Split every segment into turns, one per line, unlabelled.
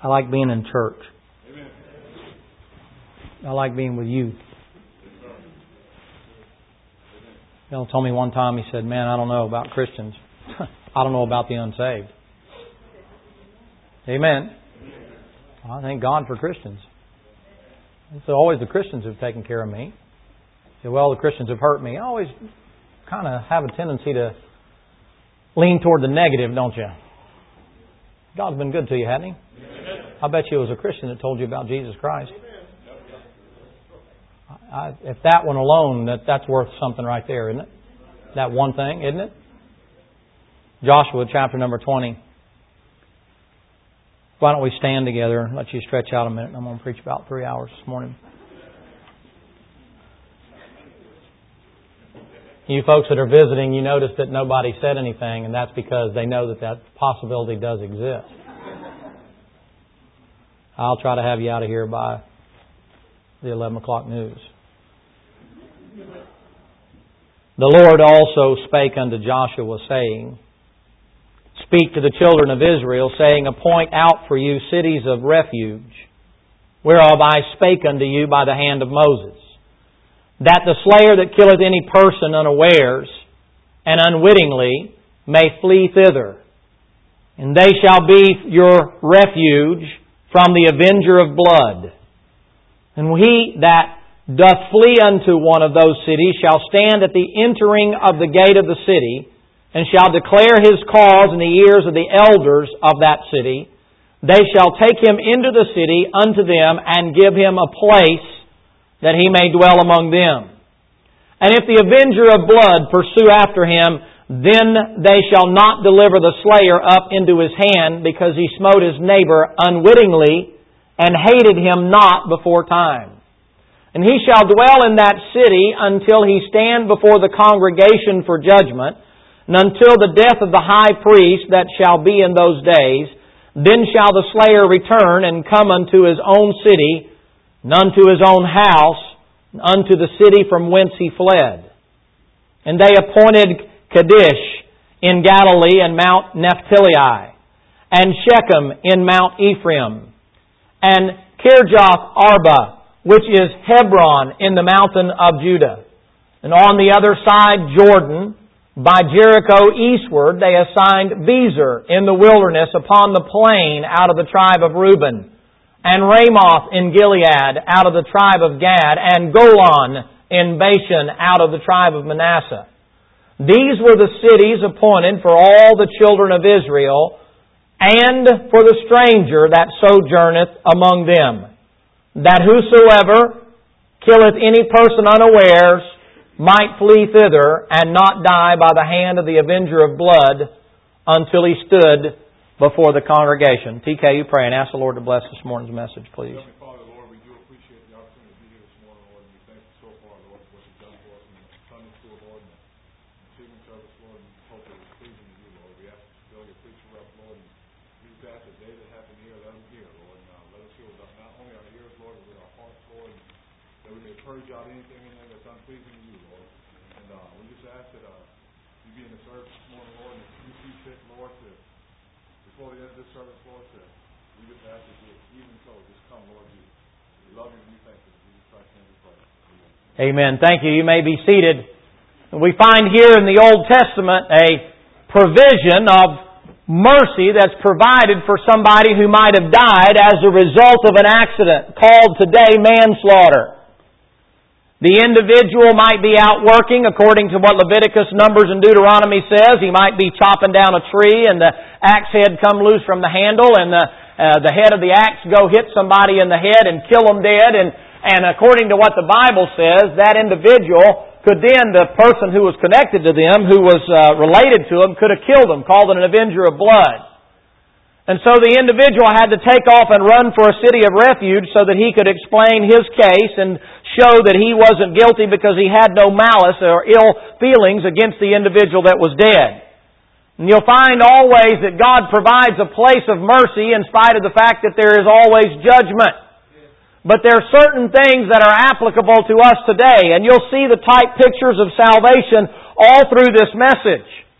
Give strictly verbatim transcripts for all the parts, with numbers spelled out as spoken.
I like being in church. I like being with you. Bill told me one time, he said, man, I don't know about Christians. I don't know about the unsaved. Amen. Well, I thank God for Christians. It's always the Christians who've taken care of me. Say, well, the Christians have hurt me. I always kind of have a tendency to lean toward the negative, don't you? God's been good to you, hasn't He? I bet you it was a Christian that told you about Jesus Christ. I, if that one alone, that, that's worth something right there, isn't it? That one thing, isn't it? Joshua chapter number twenty. Why don't we stand together and let you stretch out a minute? I'm going to preach about three hours this morning. You folks that are visiting, you notice that nobody said anything, and that's because they know that that possibility does exist. I'll try to have you out of here by the eleven o'clock news. The Lord also spake unto Joshua, saying, Speak to the children of Israel, saying, Appoint out for you cities of refuge, whereof I spake unto you by the hand of Moses, that the slayer that killeth any person unawares and unwittingly may flee thither. And they shall be your refuge from the avenger of blood. And he that doth flee unto one of those cities shall stand at the entering of the gate of the city, and shall declare his cause in the ears of the elders of that city. They shall take him into the city unto them, and give him a place that he may dwell among them. And if the avenger of blood pursue after him, then they shall not deliver the slayer up into his hand, because he smote his neighbor unwittingly, and hated him not before time. And he shall dwell in that city until he stand before the congregation for judgment, and until the death of the high priest that shall be in those days. Then shall the slayer return and come unto his own city, and unto his own house, and unto the city from whence he fled. And they appointed Kadesh in Galilee and Mount Naphtali, and Shechem in Mount Ephraim, and Kirjath Arba, which is Hebron in the mountain of Judah. And on the other side, Jordan, by Jericho eastward, they assigned Bezer in the wilderness upon the plain out of the tribe of Reuben, and Ramoth in Gilead out of the tribe of Gad, and Golan in Bashan out of the tribe of Manasseh. These were the cities appointed for all the children of Israel, and for the stranger that sojourneth among them, that whosoever killeth any person unawares might flee thither, and not die by the hand of the avenger of blood, until he stood before the congregation. T K, you pray and ask the Lord to bless this morning's message, please.
Father, Lord, we do appreciate the opportunity to be here this morning, Lord, and we thank you so far, Lord, for what you've done for us in the Sunday school, Lord, and the receiving service, Lord, and we hope it was pleasing to you, Lord. We ask you to fill your preacher up, Lord, and we just ask that they that have an ear, let them hear, Lord, and uh, let us hear with not only our ears, Lord, but with our hearts, Lord, and that we may purge out anything in there that's unpleasing to you, Lord. And uh, we just ask that uh, you be in the service this morning, Lord, and if you see fit, Lord, to before the end of this service, Lord, to, we just ask that you, even so, just come, Lord Jesus. We love you and we thank you. In Jesus Christ's name we pray.
Amen. Thank you. You may be seated. We find here in the Old Testament a provision of mercy that's provided for somebody who might have died as a result of an accident, called today manslaughter. The individual might be out working according to what Leviticus, Numbers, and Deuteronomy says. He might be chopping down a tree and the axe head come loose from the handle and the, uh, the head of the axe go hit somebody in the head and kill them dead. And, and according to what the Bible says, that individual could then, the person who was connected to them, who was uh, related to them, could have killed them, called it an avenger of blood. And so the individual had to take off and run for a city of refuge so that he could explain his case and show that he wasn't guilty because he had no malice or ill feelings against the individual that was dead. And you'll find always that God provides a place of mercy in spite of the fact that there is always judgment. But there are certain things that are applicable to us today, and you'll see the type pictures of salvation all through this message.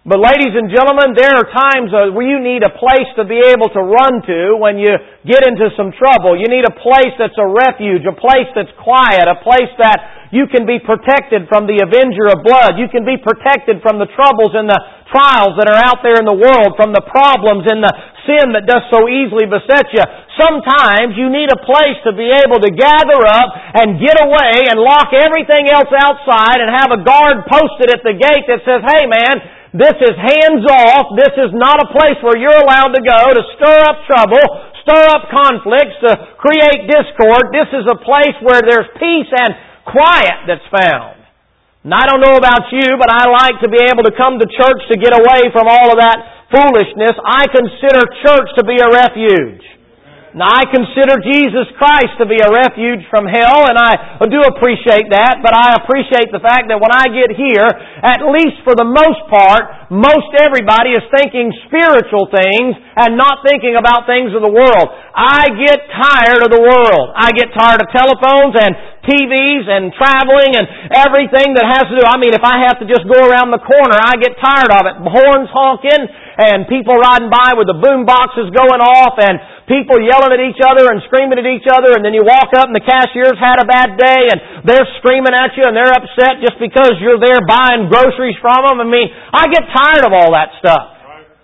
But ladies and gentlemen, there are times where you need a place to be able to run to when you get into some trouble. You need a place that's a refuge, a place that's quiet, a place that you can be protected from the avenger of blood. You can be protected from the troubles and the trials that are out there in the world, from the problems and the sin that does so easily beset you. Sometimes you need a place to be able to gather up and get away and lock everything else outside and have a guard posted at the gate that says, "Hey man, this is hands off. This is not a place where you're allowed to go to stir up trouble, stir up conflicts, to create discord. This is a place where there's peace and quiet that's found." And I don't know about you, but I like to be able to come to church to get away from all of that foolishness. I consider church to be a refuge. Now, I consider Jesus Christ to be a refuge from hell, and I do appreciate that, but I appreciate the fact that when I get here, at least for the most part, most everybody is thinking spiritual things and not thinking about things of the world. I get tired of the world. I get tired of telephones and T Vs and traveling and everything that has to do. I mean, if I have to just go around the corner, I get tired of it. Horns honking and people riding by with the boom boxes going off and people yelling at each other and screaming at each other, and then you walk up and the cashier's had a bad day and they're screaming at you and they're upset just because you're there buying groceries from them. I mean, I get tired of all that stuff.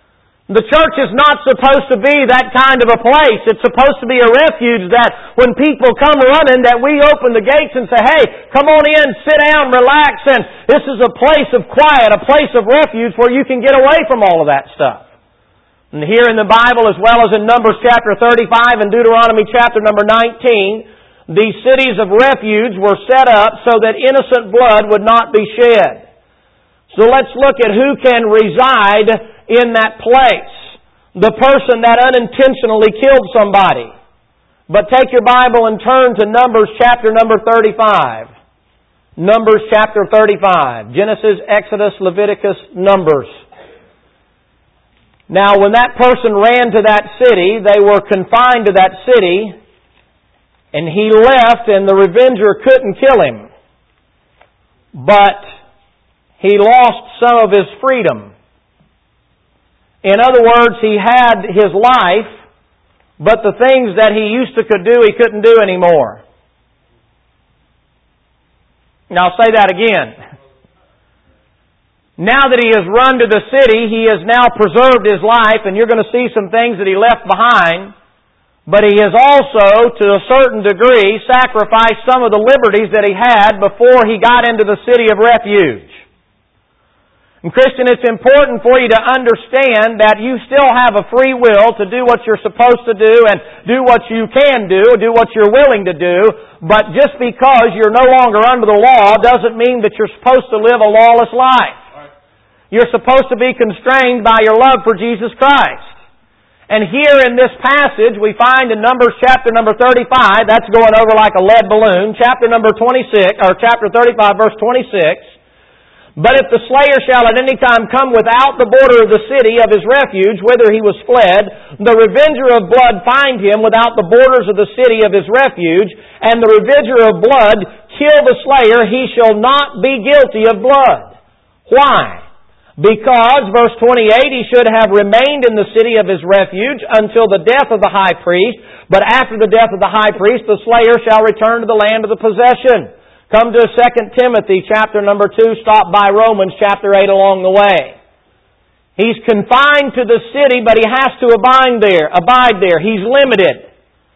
The church is not supposed to be that kind of a place. It's supposed to be a refuge that when people come running, that we open the gates and say, "Hey, come on in, sit down, relax," and this is a place of quiet, a place of refuge where you can get away from all of that stuff. And here in the Bible, as well as in Numbers chapter thirty-five and Deuteronomy chapter number nineteen, these cities of refuge were set up so that innocent blood would not be shed. So let's look at who can reside in that place. The person that unintentionally killed somebody. But take your Bible and turn to Numbers chapter number thirty-five. Numbers chapter thirty-five. Genesis, Exodus, Leviticus, Numbers. Now, when that person ran to that city, they were confined to that city, and he left, and the revenger couldn't kill him. But he lost some of his freedom. In other words, he had his life, but the things that he used to could do, he couldn't do anymore. Now, I'll say that again. Now that he has run to the city, he has now preserved his life, and you're going to see some things that he left behind. But he has also, to a certain degree, sacrificed some of the liberties that he had before he got into the city of refuge. And Christian, it's important for you to understand that you still have a free will to do what you're supposed to do and do what you can do, do what you're willing to do. But just because you're no longer under the law doesn't mean that you're supposed to live a lawless life. You're supposed to be constrained by your love for Jesus Christ. And here in this passage, we find in Numbers chapter number thirty-five, that's going over like a lead balloon, chapter number twenty-six, or chapter thirty-five, verse twenty-six. But if the slayer shall at any time come without the border of the city of his refuge, whither he was fled, the revenger of blood find him without the borders of the city of his refuge, and the revenger of blood kill the slayer, he shall not be guilty of blood. Why? Because, verse twenty-eight, he should have remained in the city of his refuge until the death of the high priest, but after the death of the high priest, the slayer shall return to the land of the possession. Come to Second Timothy chapter number two, stop by Romans chapter eight along the way. He's confined to the city, but he has to abide there. Abide there. He's limited.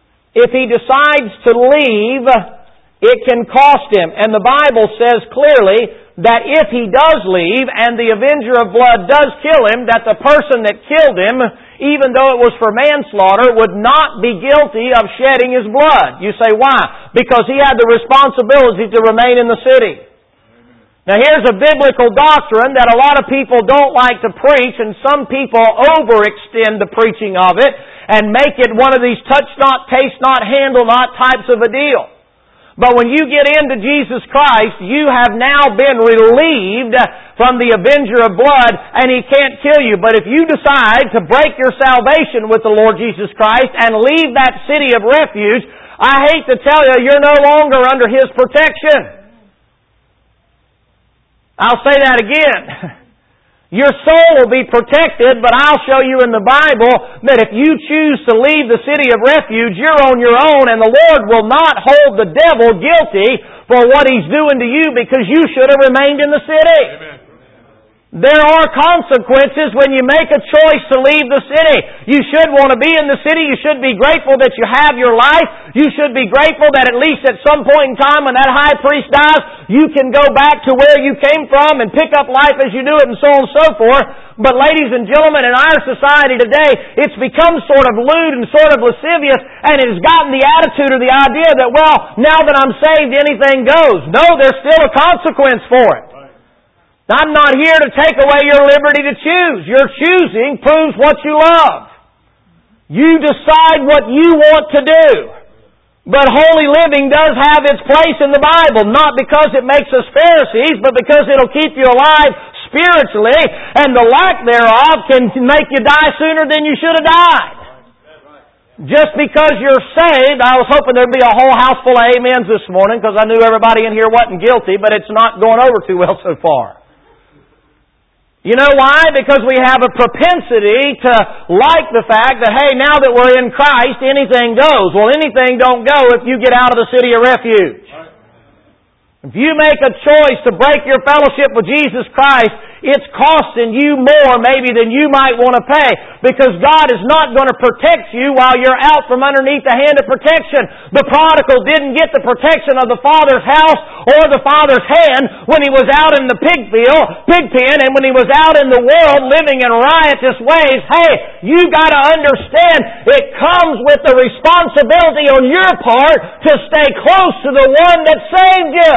If he decides to leave, it can cost him. And the Bible says clearly that if he does leave and the avenger of blood does kill him, that the person that killed him, even though it was for manslaughter, would not be guilty of shedding his blood. You say, why? Because he had the responsibility to remain in the city. Now here's a biblical doctrine that a lot of people don't like to preach, and some people overextend the preaching of it and make it one of these touch not, taste not, handle not types of a deal. But when you get into Jesus Christ, you have now been relieved from the avenger of blood, and he can't kill you. But if you decide to break your salvation with the Lord Jesus Christ and leave that city of refuge, I hate to tell you, you're no longer under His protection. I'll say that again. Your soul will be protected, but I'll show you in the Bible that if you choose to leave the city of refuge, you're on your own, and the Lord will not hold the devil guilty for what he's doing to you because you should have remained in the city.
Amen.
There are consequences when you make a choice to leave the city. You should want to be in the city. You should be grateful that you have your life. You should be grateful that at least at some point in time when that high priest dies, you can go back to where you came from and pick up life as you do it and so on and so forth. But ladies and gentlemen, in our society today, it's become sort of lewd and sort of lascivious, and it has gotten the attitude or the idea that, well, now that I'm saved, anything goes. No, there's still a consequence for it. I'm not here to take away your liberty to choose. Your choosing proves what you love. You decide what you want to do. But holy living does have its place in the Bible, not because it makes us Pharisees, but because it'll keep you alive spiritually, and the lack thereof can make you die sooner than you should have died. Just because you're saved, I was hoping there'd be a whole house full of amens this morning because I knew everybody in here wasn't guilty, but it's not going over too well so far. You know why? Because we have a propensity to like the fact that, hey, now that we're in Christ, anything goes. Well, anything don't go if you get out of the city of refuge. If you make a choice to break your fellowship with Jesus Christ, it's costing you more maybe than you might want to pay, because God is not going to protect you while you're out from underneath the hand of protection. The prodigal didn't get the protection of the Father's house or the Father's hand when he was out in the pig field, pig pen, and when he was out in the world living in riotous ways. Hey, you got to understand it comes with the responsibility on your part to stay close to the one that saved you.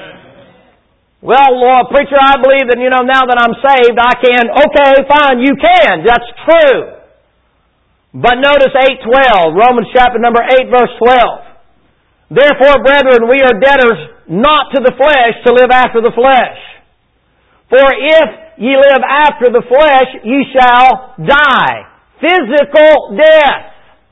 Well, Lord, preacher, I believe that, you know, now that I'm saved, I can. Okay, fine, you can. That's true. But notice eight twelve, Romans chapter number eight, verse twelve. Therefore, brethren, we are debtors not to the flesh to live after the flesh. For if ye live after the flesh, ye shall die. Physical death.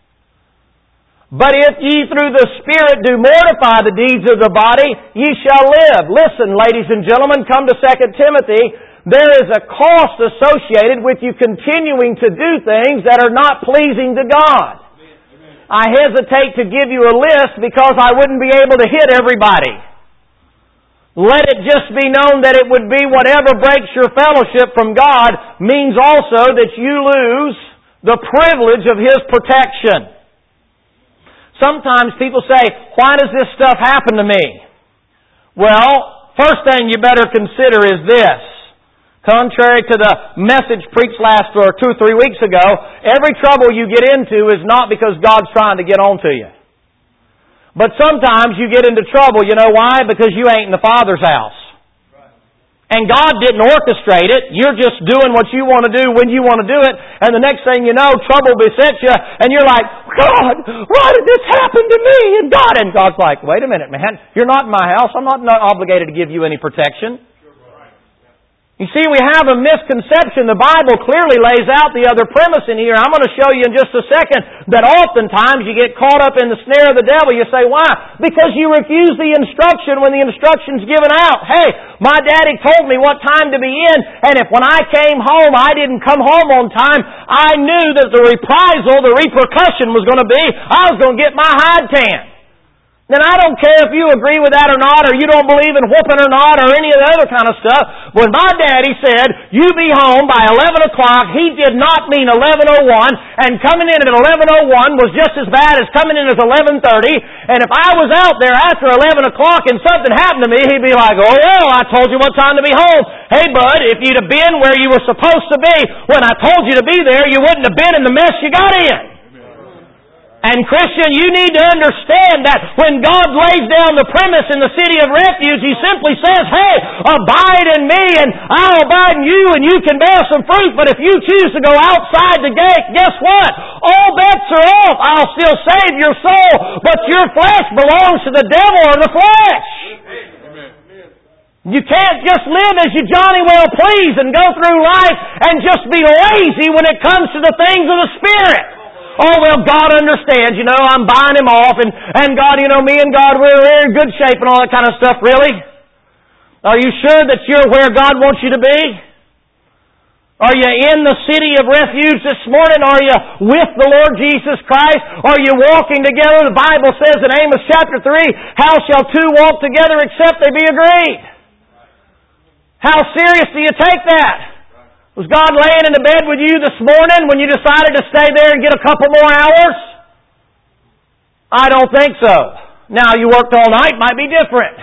But if ye through the Spirit do mortify the deeds of the body, ye shall live. Listen, ladies and gentlemen, come to Second Timothy. There is a cost associated with you continuing to do things that are not pleasing to God. I hesitate to give you a list because I wouldn't be able to hit everybody. Let it just be known that it would be whatever breaks your fellowship from God means also that you lose the privilege of His protection. Sometimes people say, why does this stuff happen to me? Well, first thing you better consider is this. Contrary to the message preached last or two or three weeks ago, every trouble you get into is not because God's trying to get on to you. But sometimes you get into trouble, you know why? Because you ain't in the Father's house. And God didn't orchestrate it. You're just doing what you want to do when you want to do it. And the next thing you know, trouble besets you. And you're like, God, why did this happen to me? And God, and God's like, wait a minute, man. You're not in my house. I'm not obligated to give you any protection. You see, we have a misconception. The Bible clearly lays out the other premise in here. I'm going to show you in just a second that oftentimes you get caught up in the snare of the devil. You say, why? Because you refuse the instruction when the instruction's given out. Hey, my daddy told me what time to be in, and if when I came home I didn't come home on time, I knew that the reprisal, the repercussion was going to be, I was going to get my hide tan. Then I don't care if you agree with that or not, or you don't believe in whooping or not, or any of the other kind of stuff. When my daddy said, you be home by eleven o'clock, he did not mean eleven oh one, and coming in at eleven oh one was just as bad as coming in at eleven thirty, and if I was out there after eleven o'clock and something happened to me, he'd be like, oh well, I told you what time to be home. Hey bud, if you'd have been where you were supposed to be when I told you to be there, you wouldn't have been in the mess you got in. And Christian, you need to understand that when God lays down the premise in the city of refuge, He simply says, hey, abide in me and I'll abide in you and you can bear some fruit. But if you choose to go outside the gate, guess what? All bets are off. I'll still save your soul, but your flesh belongs to the devil or the flesh. You can't just live as you Johnny well please and go through life and just be lazy when it comes to the things of the Spirit. Oh, well, God understands, you know, I'm buying Him off, and, and God, you know, me and God, we're, we're in good shape and all that kind of stuff. Really? Are you sure that you're where God wants you to be? Are you in the city of refuge this morning? Are you with the Lord Jesus Christ? Are you walking together? The Bible says in Amos chapter three, how shall two walk together except they be agreed? How serious do you take that? Was God laying in the bed with you this morning when you decided to stay there and get a couple more hours? I don't think so. Now you worked all night, might be different.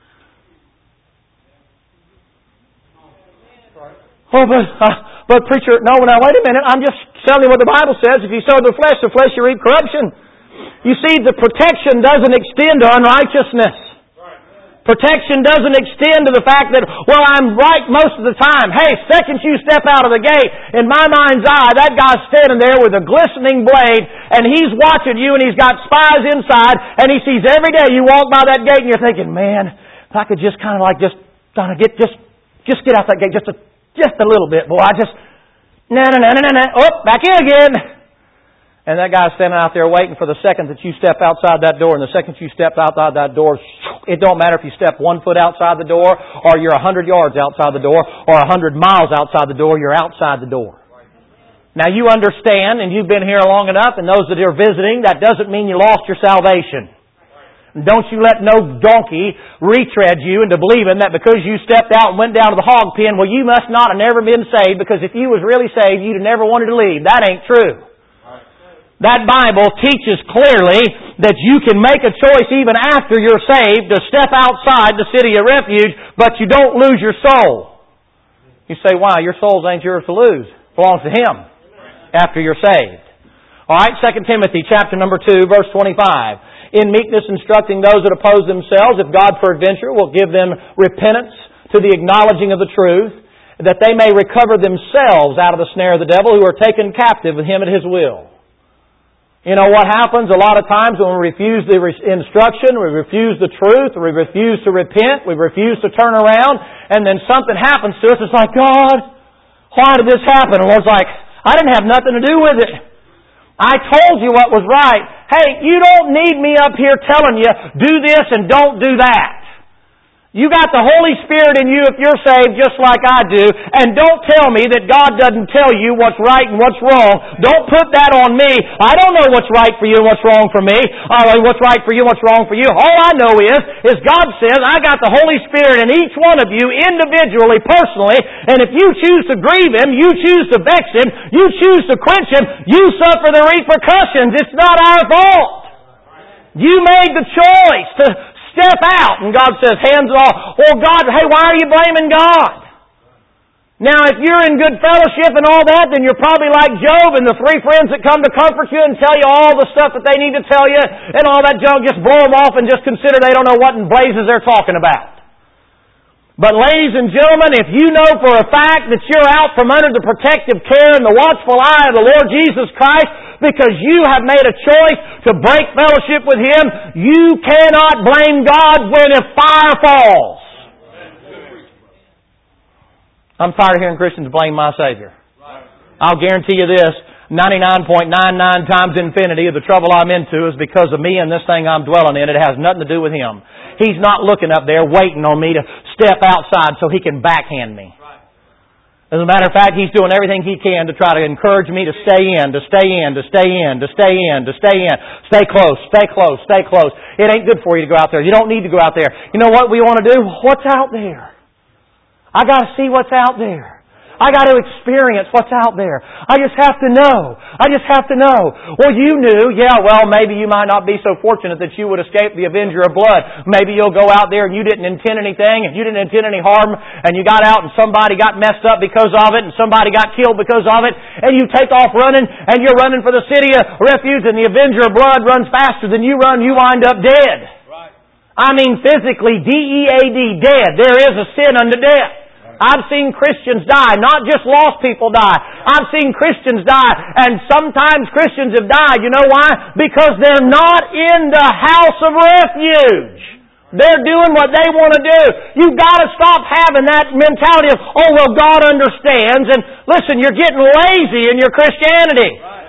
Oh, but, uh, but preacher, no, now wait a minute. I'm just telling you what the Bible says. If you sow the flesh, the flesh you reap corruption. You see, the protection doesn't extend to unrighteousness. Protection doesn't extend to the fact that, well, I'm right most of the time. Hey, second you step out of the gate, in my mind's eye, that guy's standing there with a glistening blade, and he's watching you, and he's got spies inside, and he sees every day you walk by that gate, and you're thinking, man, if I could just kind of like just kind of get just just get out that gate just a just a little bit, boy. I just no no no no no no. Oh, back in again. And that guy's standing out there waiting for the second that you step outside that door, and the second you step outside that door, it don't matter if you step one foot outside the door, or you're a hundred yards outside the door, or a hundred miles outside the door, you're outside the door. Now you understand, and you've been here long enough, and those that are visiting, that doesn't mean you lost your salvation. Don't you let no donkey retread you into believing that because you stepped out and went down to the hog pen, well, you must not have never been saved, because if you was really saved, you'd have never wanted to leave. That ain't true. That Bible teaches clearly that you can make a choice even after you're saved to step outside the city of refuge, but you don't lose your soul. You say, why? Your soul ain't yours to lose. It belongs to Him after you're saved. All right, Second Timothy chapter number two, verse twenty-five. In meekness instructing those that oppose themselves, if God peradventure will give them repentance to the acknowledging of the truth, that they may recover themselves out of the snare of the devil, who are taken captive with him at his will. You know what happens a lot of times when we refuse the instruction, we refuse the truth, we refuse to repent, we refuse to turn around, and then something happens to us. It's like, God, why did this happen? And the Lord's like, I didn't have nothing to do with it. I told you what was right. Hey, you don't need me up here telling you, do this and don't do that. You got the Holy Spirit in you if you're saved just like I do. And don't tell me that God doesn't tell you what's right and what's wrong. Don't put that on me. I don't know what's right for you and what's wrong for me. Uh, what's right for you and what's wrong for you. All I know is, is God says, I got the Holy Spirit in each one of you individually, personally. And if you choose to grieve Him, you choose to vex Him, you choose to quench Him, you suffer the repercussions. It's not our fault. You made the choice to step out. And God says, hands off. Well, God, hey, why are you blaming God? Now, if you're in good fellowship and all that, then you're probably like Job and the three friends that come to comfort you and tell you all the stuff that they need to tell you and all that junk. Just blow them off and just consider they don't know what in blazes they're talking about. But ladies and gentlemen, if you know for a fact that you're out from under the protective care and the watchful eye of the Lord Jesus Christ, because you have made a choice to break fellowship with Him, you cannot blame God when a fire falls. I'm tired of hearing Christians blame my Savior. I'll guarantee you this, ninety-nine point nine nine times infinity of the trouble I'm into is because of me and this thing I'm dwelling in. It has nothing to do with Him. He's not looking up there waiting on me to step outside so He can backhand me. As a matter of fact, He's doing everything He can to try to encourage me to stay in, to stay in, to stay in, to stay in, to stay in. Stay close, stay close, stay close. It ain't good for you to go out there. You don't need to go out there. You know what we want to do? What's out there? I got to see what's out there. I got to experience what's out there. I just have to know. I just have to know. Well, you knew. Yeah, well, maybe you might not be so fortunate that you would escape the avenger of blood. Maybe you'll go out there and you didn't intend anything and you didn't intend any harm and you got out and somebody got messed up because of it and somebody got killed because of it and you take off running and you're running for the city of refuge and the avenger of blood runs faster than you run, you wind up dead. Right. I mean physically, D E A D, dead. There is a sin unto death. I've seen Christians die, not just lost people die. I've seen Christians die, and sometimes Christians have died. You know why? Because they're not in the house of refuge. They're doing what they want to do. You've got to stop having that mentality of, oh, well, God understands. And listen, you're getting lazy in your Christianity.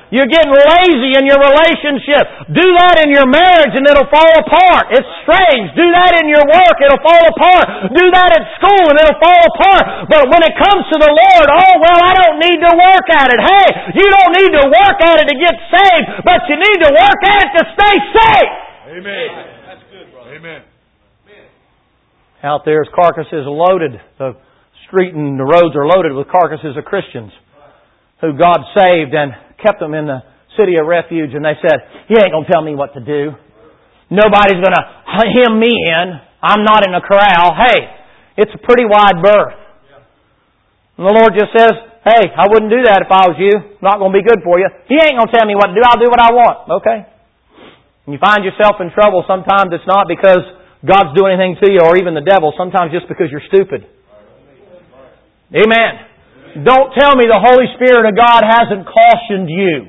You're getting lazy in your relationship. Do that in your marriage and it'll fall apart. It's strange. Do that in your work, it'll fall apart. Do that at school and it'll fall apart. But when it comes to the Lord, oh, well, I don't need to work at it. Hey, you don't need to work at it to get saved, but you need to work at it to stay safe.
Amen. That's good, brother. Amen.
Out there's carcasses loaded. The street and the roads are loaded with carcasses of Christians who God saved and kept them in the city of refuge, and they said, "You ain't going to tell me what to do. Nobody's going to hem me in. I'm not in a corral." Hey, it's a pretty wide berth. And the Lord just says, "Hey, I wouldn't do that if I was you. Not going to be good for you. He ain't going to tell me what to do. I'll do what I want." Okay. And you find yourself in trouble. Sometimes it's not because God's doing anything to you or even the devil. Sometimes just because you're stupid. Amen. Don't tell me the Holy Spirit of God hasn't cautioned you.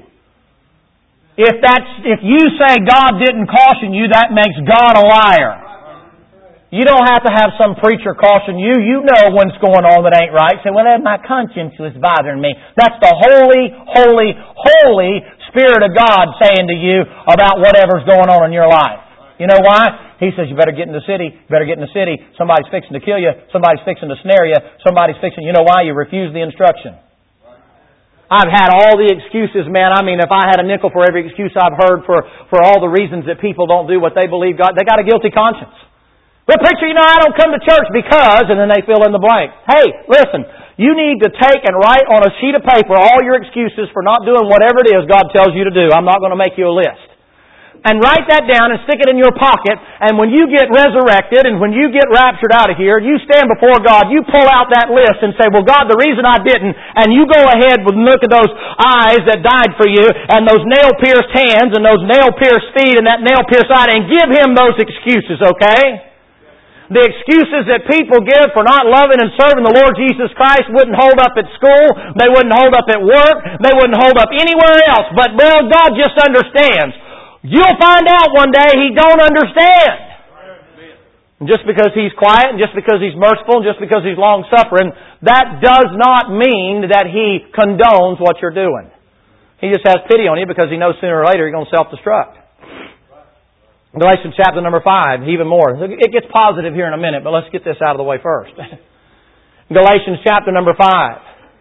If that's, if you say God didn't caution you, that makes God a liar. You don't have to have some preacher caution you. You know what's going on that ain't right. Say, "Well, my conscience was bothering me." That's the holy, holy, holy Spirit of God saying to you about whatever's going on in your life. You know why? He says, "You better get in the city. You better get in the city. Somebody's fixing to kill you. Somebody's fixing to snare you. Somebody's fixing..." You know why? You refuse the instruction. I've had all the excuses, man. I mean, if I had a nickel for every excuse I've heard for, for all the reasons that people don't do what they believe God, they got a guilty conscience. "Well, preacher, you know, I don't come to church because..." And then they fill in the blank. Hey, listen. You need to take and write on a sheet of paper all your excuses for not doing whatever it is God tells you to do. I'm not going to make you a list. And write that down and stick it in your pocket. And when you get resurrected and when you get raptured out of here, you stand before God, you pull out that list and say, "Well, God, the reason I didn't..." And you go ahead and look at those eyes that died for you and those nail-pierced hands and those nail-pierced feet and that nail-pierced eye and give Him those excuses, okay? The excuses that people give for not loving and serving the Lord Jesus Christ wouldn't hold up at school. They wouldn't hold up at work. They wouldn't hold up anywhere else. But, well, God just understands. You'll find out one day He don't understand. And just because He's quiet and just because He's merciful and just because He's long-suffering, that does not mean that He condones what you're doing. He just has pity on you because He knows sooner or later you're going to self-destruct. Galatians chapter number five, even more. It gets positive here in a minute, but let's get this out of the way first. Galatians chapter number five.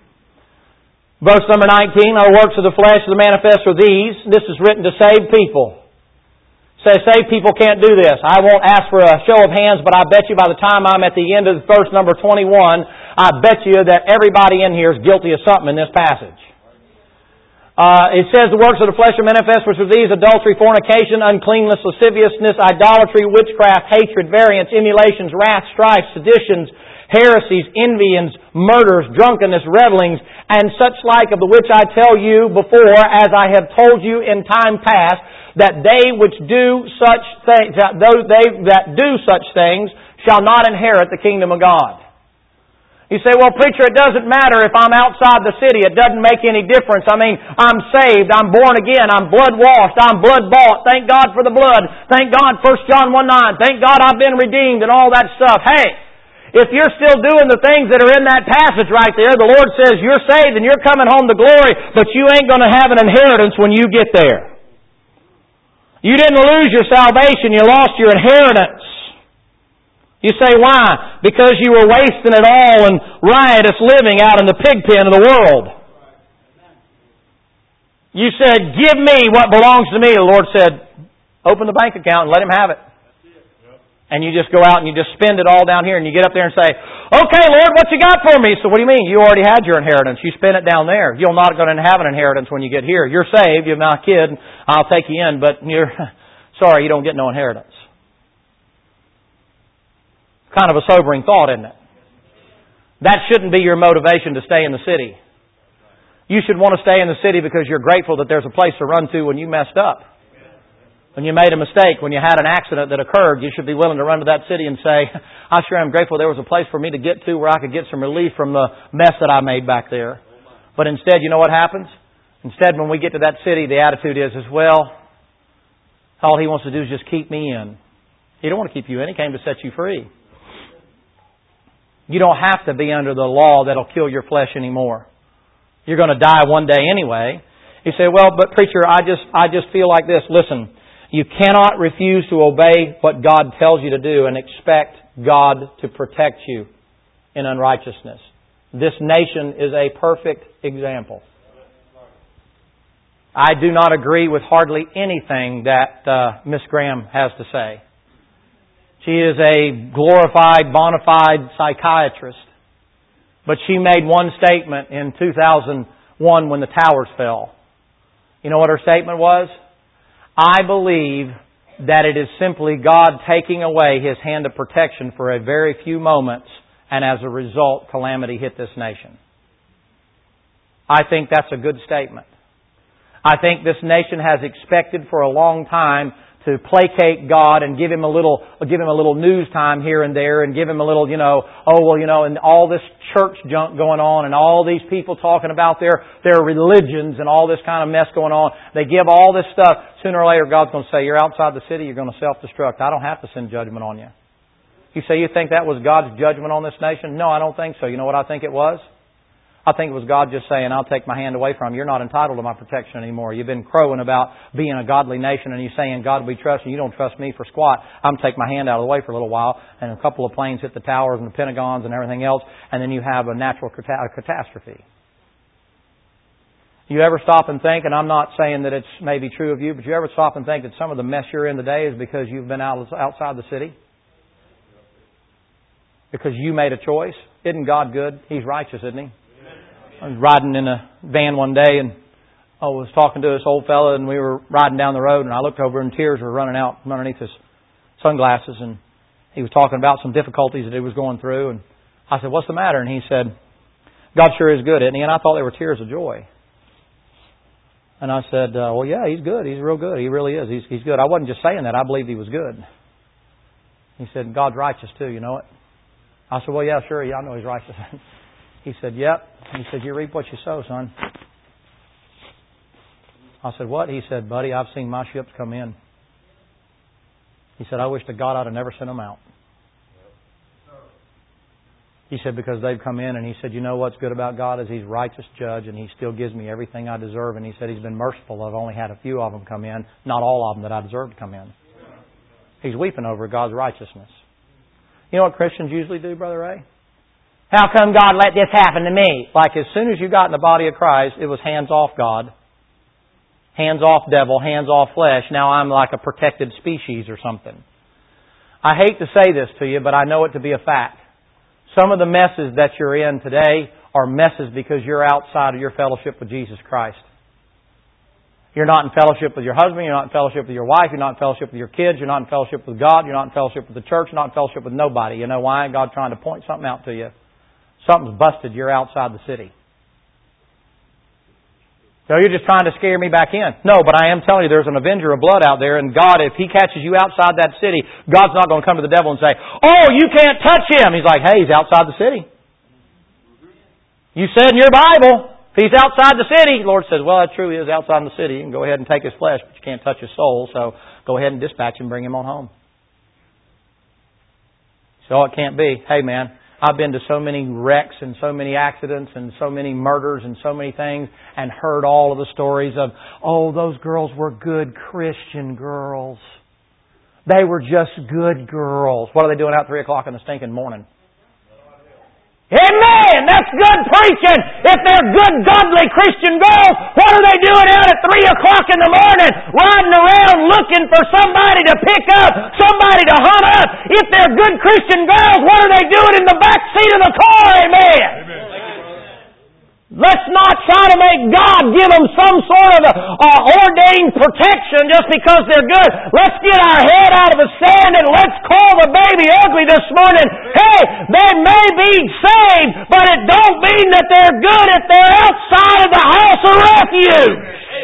Verse number nineteen, "Our works of the flesh are manifest are these." This is written to save people. Say, saved people can't do this. I won't ask for a show of hands, but I bet you by the time I'm at the end of verse number twenty-one, I bet you that everybody in here is guilty of something in this passage. Uh, it says the works of the flesh are manifest, which are these: adultery, fornication, uncleanness, lasciviousness, idolatry, witchcraft, hatred, variance, emulations, wrath, strife, seditions, heresies, envyings, murders, drunkenness, revelings, and such like, of the which I tell you before, as I have told you in time past, that they which do such things, that those they that do such things shall not inherit the kingdom of God. You say, "Well, preacher, it doesn't matter if I'm outside the city. It doesn't make any difference. I mean, I'm saved. I'm born again. I'm blood-washed. I'm blood-bought. Thank God for the blood. Thank God, First John one nine. Thank God I've been redeemed," and all that stuff. Hey, if you're still doing the things that are in that passage right there, the Lord says you're saved and you're coming home to glory, but you ain't going to have an inheritance when you get there. You didn't lose your salvation. You lost your inheritance. You say, why? Because you were wasting it all in riotous living out in the pig pen of the world. You said, "Give me what belongs to me." The Lord said, "Open the bank account and let Him have it." And you just go out and you just spend it all down here and you get up there and say, "Okay, Lord, what you got for me?" So what do you mean? You already had your inheritance. You spent it down there. You're not going to have an inheritance when you get here. You're saved. You're not a kid. I'll take you in, but you're sorry, you don't get no inheritance. Kind of a sobering thought, isn't it? That shouldn't be your motivation to stay in the city. You should want to stay in the city because you're grateful that there's a place to run to when you messed up. When you made a mistake, when you had an accident that occurred, you should be willing to run to that city and say, "I sure am grateful there was a place for me to get to where I could get some relief from the mess that I made back there." But instead, you know what happens? Instead, when we get to that city, the attitude is, is well, all He wants to do is just keep me in. He don't want to keep you in. He came to set you free. You don't have to be under the law that'll kill your flesh anymore. You're going to die one day anyway. You say, well, but preacher, I just, I just feel like this. Listen, you cannot refuse to obey what God tells you to do and expect God to protect you in unrighteousness. This nation is a perfect example. I do not agree with hardly anything that uh, Miss Graham has to say. She is a glorified, bona fide psychiatrist. But she made one statement in two thousand one when the towers fell. You know what her statement was? I believe that it is simply God taking away His hand of protection for a very few moments, and as a result, calamity hit this nation. I think that's a good statement. I think this nation has expected for a long time to placate God and give Him a little, give Him a little news time here and there, and give Him a little, you know, oh well, you know, and all this church junk going on, and all these people talking about their their religions and all this kind of mess going on. They give all this stuff. Sooner or later, God's going to say, "You're outside the city. You're going to self-destruct. I don't have to send judgment on you." You say you think that was God's judgment on this nation? No, I don't think so. You know what I think it was? I think it was God just saying, I'll take my hand away from you. You're not entitled to my protection anymore. You've been crowing about being a godly nation, and you're saying, God, we trust you. You don't trust me for squat. I'm going to take my hand out of the way for a little while, and a couple of planes hit the towers and the Pentagons and everything else, and then you have a natural catastrophe. You ever stop and think, and I'm not saying that it's maybe true of you, but you ever stop and think that some of the mess you're in today is because you've been out outside the city? Because you made a choice? Isn't God good? He's righteous, isn't He? I was riding in a van one day, and I was talking to this old fella, and we were riding down the road, and I looked over, and tears were running out from underneath his sunglasses, and he was talking about some difficulties that he was going through, and I said, "What's the matter?" And he said, "God sure is good, isn't He?" And I thought they were tears of joy. And I said, uh, "Well, yeah, He's good. He's real good. He really is. He's, he's good." I wasn't just saying that. I believed He was good. He said, "God's righteous too, you know it?" I said, "Well, yeah, sure. Yeah, I know He's righteous." He said, "Yep." He said, "You reap what you sow, son." I said, "What?" He said, "Buddy, I've seen my ships come in." He said, "I wish to God I'd have never sent them out." He said, "Because they've come in," and he said, "You know what's good about God is He's righteous judge, and He still gives me everything I deserve." And he said, "He's been merciful. I've only had a few of them come in, not all of them that I deserve to come in." He's weeping over God's righteousness. You know what Christians usually do, Brother Ray? How come God let this happen to me? Like as soon as you got in the body of Christ, it was hands off God, hands off devil, hands off flesh. Now I'm like a protected species or something. I hate to say this to you, but I know it to be a fact. Some of the messes that you're in today are messes because you're outside of your fellowship with Jesus Christ. You're not in fellowship with your husband, you're not in fellowship with your wife, you're not in fellowship with your kids, you're not in fellowship with God, you're not in fellowship with the church, you're not in fellowship with nobody. You know why? God's trying to point something out to you. Something's busted, you're outside the city. So you're just trying to scare me back in. No, but I am telling you there's an avenger of blood out there, and God, if He catches you outside that city, God's not going to come to the devil and say, "Oh, you can't touch him." He's like, "Hey, he's outside the city. You said in your Bible, if he's outside the city," the Lord says, "Well, that truly is outside the city. You can go ahead and take his flesh, but you can't touch his soul, so go ahead and dispatch him and bring him on home." So it can't be. Hey, man, I've been to so many wrecks and so many accidents and so many murders and so many things and heard all of the stories of, oh, those girls were good Christian girls. They were just good girls. What are they doing out at three o'clock in the stinking morning? Amen! That's good preaching! If they're good, godly Christian girls, what are they doing out at three o'clock in the morning? Riding around looking for somebody to pick up, somebody to hunt up. If they're good Christian girls, what are they doing in the back seat of the car? Amen! Amen. Let's not try to make God give them some sort of a, uh, ordained protection just because they're good. Let's get our head out of the sand and let's call the baby ugly this morning. Hey, they may be saved, but it don't mean that they're good if they're outside of the house of refuge.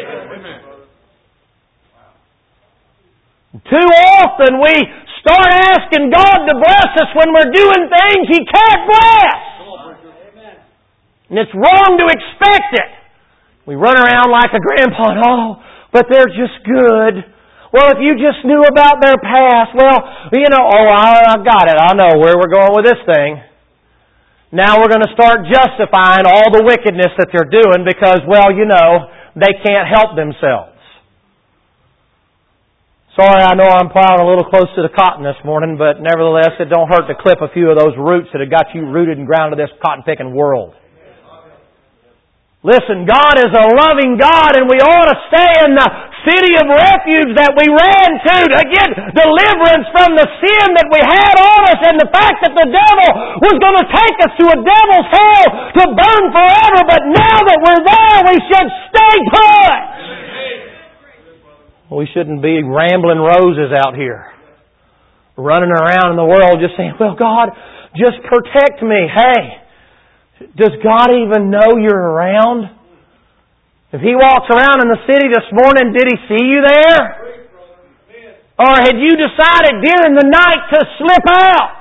Too often we start asking God to bless us when we're doing things He can't bless. And it's wrong to expect it. We run around like a grandpa, oh, but they're just good. Well, if you just knew about their past, well, you know, oh, I, I got it. I know where we're going with this thing. Now we're going to start justifying all the wickedness that they're doing because, well, you know, they can't help themselves. Sorry, I know I'm plowing a little close to the cotton this morning, but nevertheless, it don't hurt to clip a few of those roots that have got you rooted and grounded to this cotton-picking world. Listen, God is a loving God, and we ought to stay in the city of refuge that we ran to to get deliverance from the sin that we had on us and the fact that the devil was going to take us to a devil's hell to burn forever. But now that we're there, we should stay put. We shouldn't be rambling roses out here, running around in the world just saying, well, God, just protect me. Hey, does God even know you're around? If He walks around in the city this morning, did He see you there? Or had you decided during the night to slip out?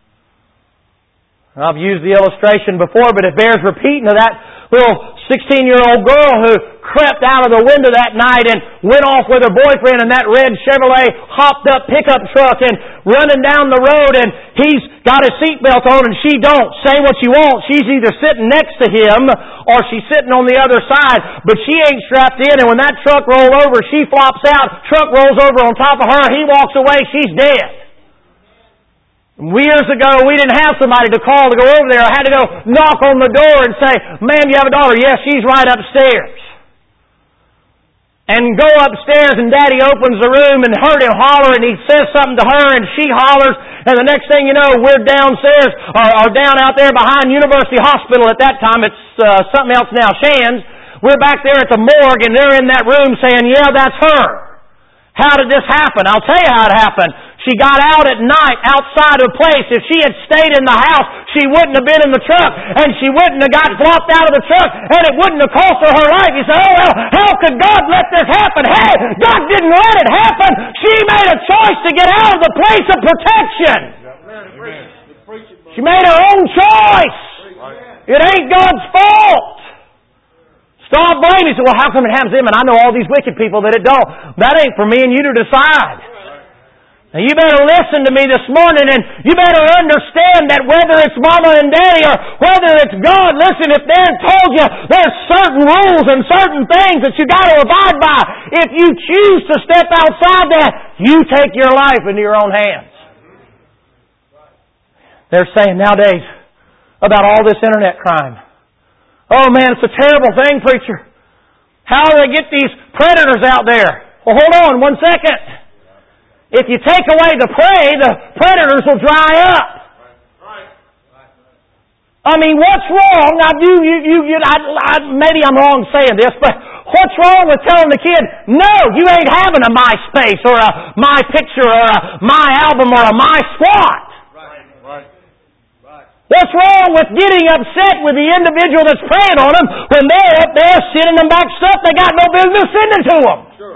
I've used the illustration before, but it bears repeating of that little sixteen-year-old girl who crept out of the window that night and went off with her boyfriend in that red Chevrolet hopped-up pickup truck and running down the road, and he's got his seatbelt on and she don't. Say what you want. She's either sitting next to him or she's sitting on the other side, but she ain't strapped in, and when that truck rolled over, she flops out, truck rolls over on top of her, he walks away, she's dead. Years ago, we didn't have somebody to call to go over there. I had to go knock on the door and say, ma'am, you have a daughter? Yes, she's right upstairs. And go upstairs and Daddy opens the room and heard him holler and he says something to her and she hollers and the next thing you know, we're downstairs or, or down out there behind University Hospital at that time. It's uh, something else now, Shands. We're back there at the morgue and they're in that room saying, yeah, that's her. How did this happen? I'll tell you how it happened. She got out at night outside of the place. If she had stayed in the house, she wouldn't have been in the truck, and she wouldn't have got flopped out of the truck, and it wouldn't have cost her her life. You say, oh, well, how could God let this happen? Hey, God didn't let it happen. She made a choice to get out of the place of protection. She made her own choice. It ain't God's fault. Stop blaming. You say, well, how come it happens to them? And I know all these wicked people that it don't. That ain't for me and you to decide. Now you better listen to me this morning and you better understand that whether it's Mama and Daddy or whether it's God, listen, if they've told you there's certain rules and certain things that you got to abide by, if you choose to step outside that, you take your life into your own hands. They're saying nowadays about all this internet crime. Oh man, it's a terrible thing, preacher. How do they get these predators out there? Well, hold on one second. If you take away the prey, the predators will dry up. I mean, what's wrong? Now, you, you, you, you I, I, maybe I'm wrong saying this, but what's wrong with telling the kid, no, you ain't having a MySpace or a My Picture or a My Album or a My Squat? Right. Right. What's wrong with getting upset with the individual that's preying on them when they're up there sending them back stuff they got no business sending to them? Sure.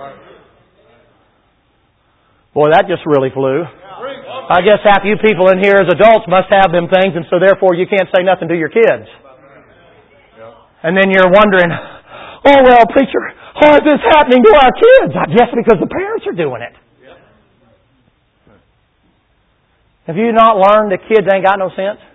Boy, that just really flew. I guess half you people in here as adults must have them things, and so therefore you can't say nothing to your kids. And then you're wondering, oh, well, preacher, how is this happening to our kids? I guess because the parents are doing it. Have you not learned that kids ain't got no sense?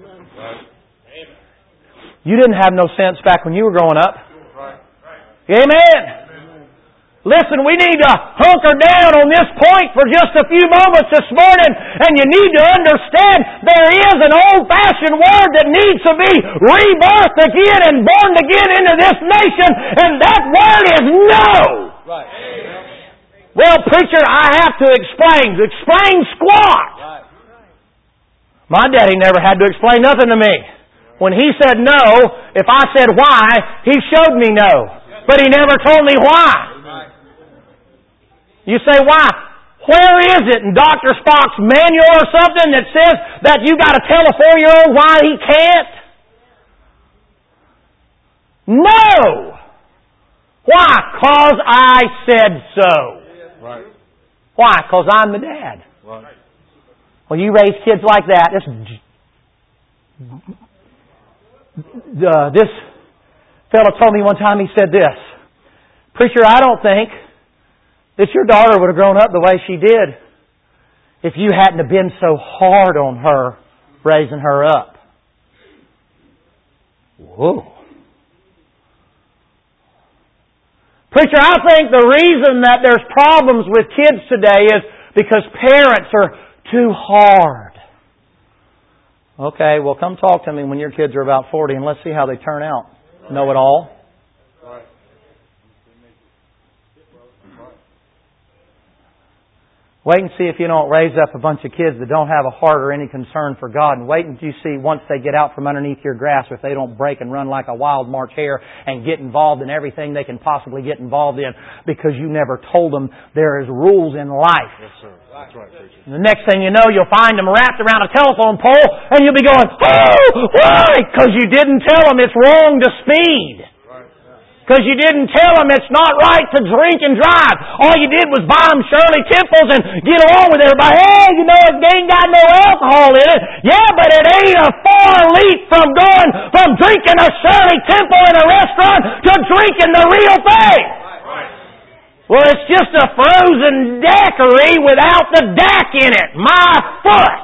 You didn't have no sense back when you were growing up. Amen. Listen, we need to hunker down on this point for just a few moments this morning, and you need to understand there is an old-fashioned word that needs to be rebirthed again and born again into this nation, and that word is no. Right. Well, preacher, I have to explain. Explain squat. Right. My daddy never had to explain nothing to me. When he said no, if I said why, he showed me no. But he never told me why. You say, why? Where is it in Doctor Spock's manual or something that says that you got to tell a four-year-old why he can't? No! Why? 'Cause I said so. Right. Why? 'Cause I'm the dad. Right. Well, you raise kids like that. This, uh, this fellow told me one time, he said this, preacher, I don't think that your daughter would have grown up the way she did if you hadn't have been so hard on her raising her up. Whoa. Preacher, I think the reason that there's problems with kids today is because parents are too hard. Okay, well come talk to me when your kids are about forty and let's see how they turn out. Know it all? Wait and see if you don't raise up a bunch of kids that don't have a heart or any concern for God. And wait until you see once they get out from underneath your grasp if they don't break and run like a wild March hare and get involved in everything they can possibly get involved in because you never told them there is rules in life.
Yes, sir. That's right, preacher.
And the next thing you know, you'll find them wrapped around a telephone pole and you'll be going, oh, why? Because you didn't tell them it's wrong to speed. Because you didn't tell them it's not right to drink and drive. All you did was buy them Shirley Temples and get along with everybody. Hey, you know, it ain't got no alcohol in it. Yeah, but it ain't a far leap from going from drinking a Shirley Temple in a restaurant to drinking the real thing. Well, it's just a frozen daiquiri without the D A C in it. My foot.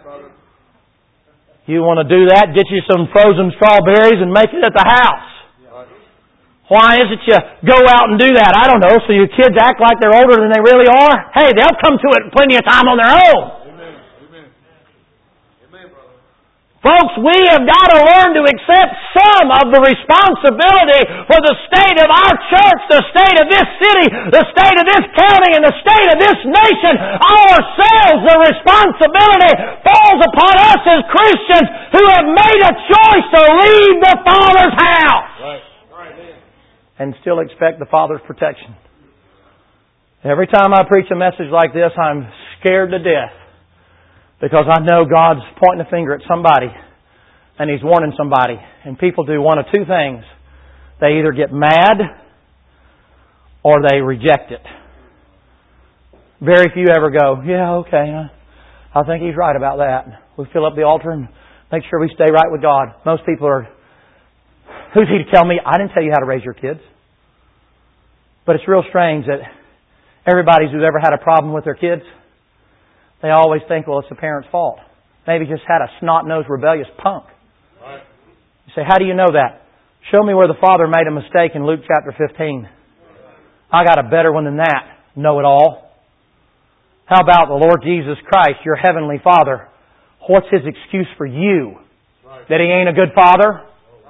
You want to do that? Get you some frozen strawberries and make it at the house. Why is it you go out and do that? I don't know, so your kids act like they're older than they really are? Hey, they'll come to it plenty of time on their own.
Amen. Amen. Amen, brother.
Folks, we have got to learn to accept some of the responsibility for the state of our church, the state of this city, the state of this county, and the state of this nation. Ourselves, the responsibility falls upon us as Christians who have made a choice to leave the Father's house.
Right.
And still expect the Father's protection. Every time I preach a message like this, I'm scared to death. Because I know God's pointing a finger at somebody. And He's warning somebody. And people do one of two things. They either get mad or they reject it. Very few ever go, yeah, okay, I think He's right about that. We fill up the altar and make sure we stay right with God. Most people are, who's He to tell me? I didn't tell you how to raise your kids. But it's real strange that everybody who's ever had a problem with their kids, they always think, well, it's the parent's fault. Maybe just had a snot-nosed, rebellious punk.
Right.
You say, how do you know that? Show me where the father made a mistake in Luke chapter fifteen. I got a better one than that. Know it all. How about the Lord Jesus Christ, your heavenly Father? What's His excuse for you?
Right.
That He ain't a good father?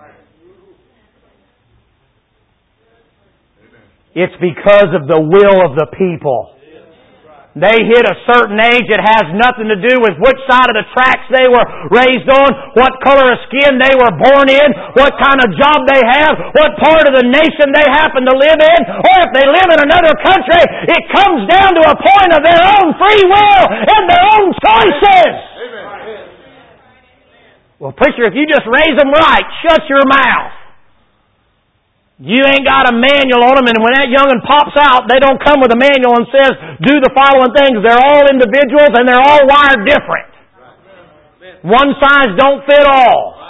It's because of the will of the people. They hit a certain age. It has nothing to do with which side of the tracks they were raised on, what color of skin they were born in, what kind of job they have, what part of the nation they happen to live in, or if they live in another country. It comes down to a point of their own free will and their own choices.
Amen.
Well, preacher, if you just raise them right, shut your mouth. You ain't got a manual on them, and when that young'un pops out, they don't come with a manual and says, do the following things. They're all individuals, and they're all wired different. One size don't fit all.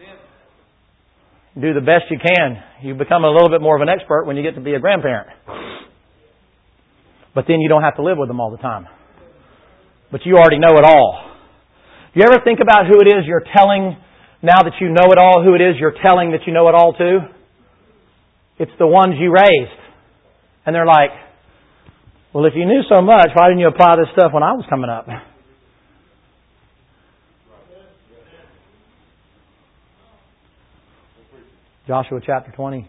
Do the best you can. You become a little bit more of an expert when you get to be a grandparent. But then you don't have to live with them all the time. But you already know it all. You ever think about who it is you're telling, now that you know it all, who it is you're telling that you know it all to? It's the ones you raised. And they're like, well, if you knew so much, why didn't you apply this stuff when I was coming up? Joshua chapter twenty.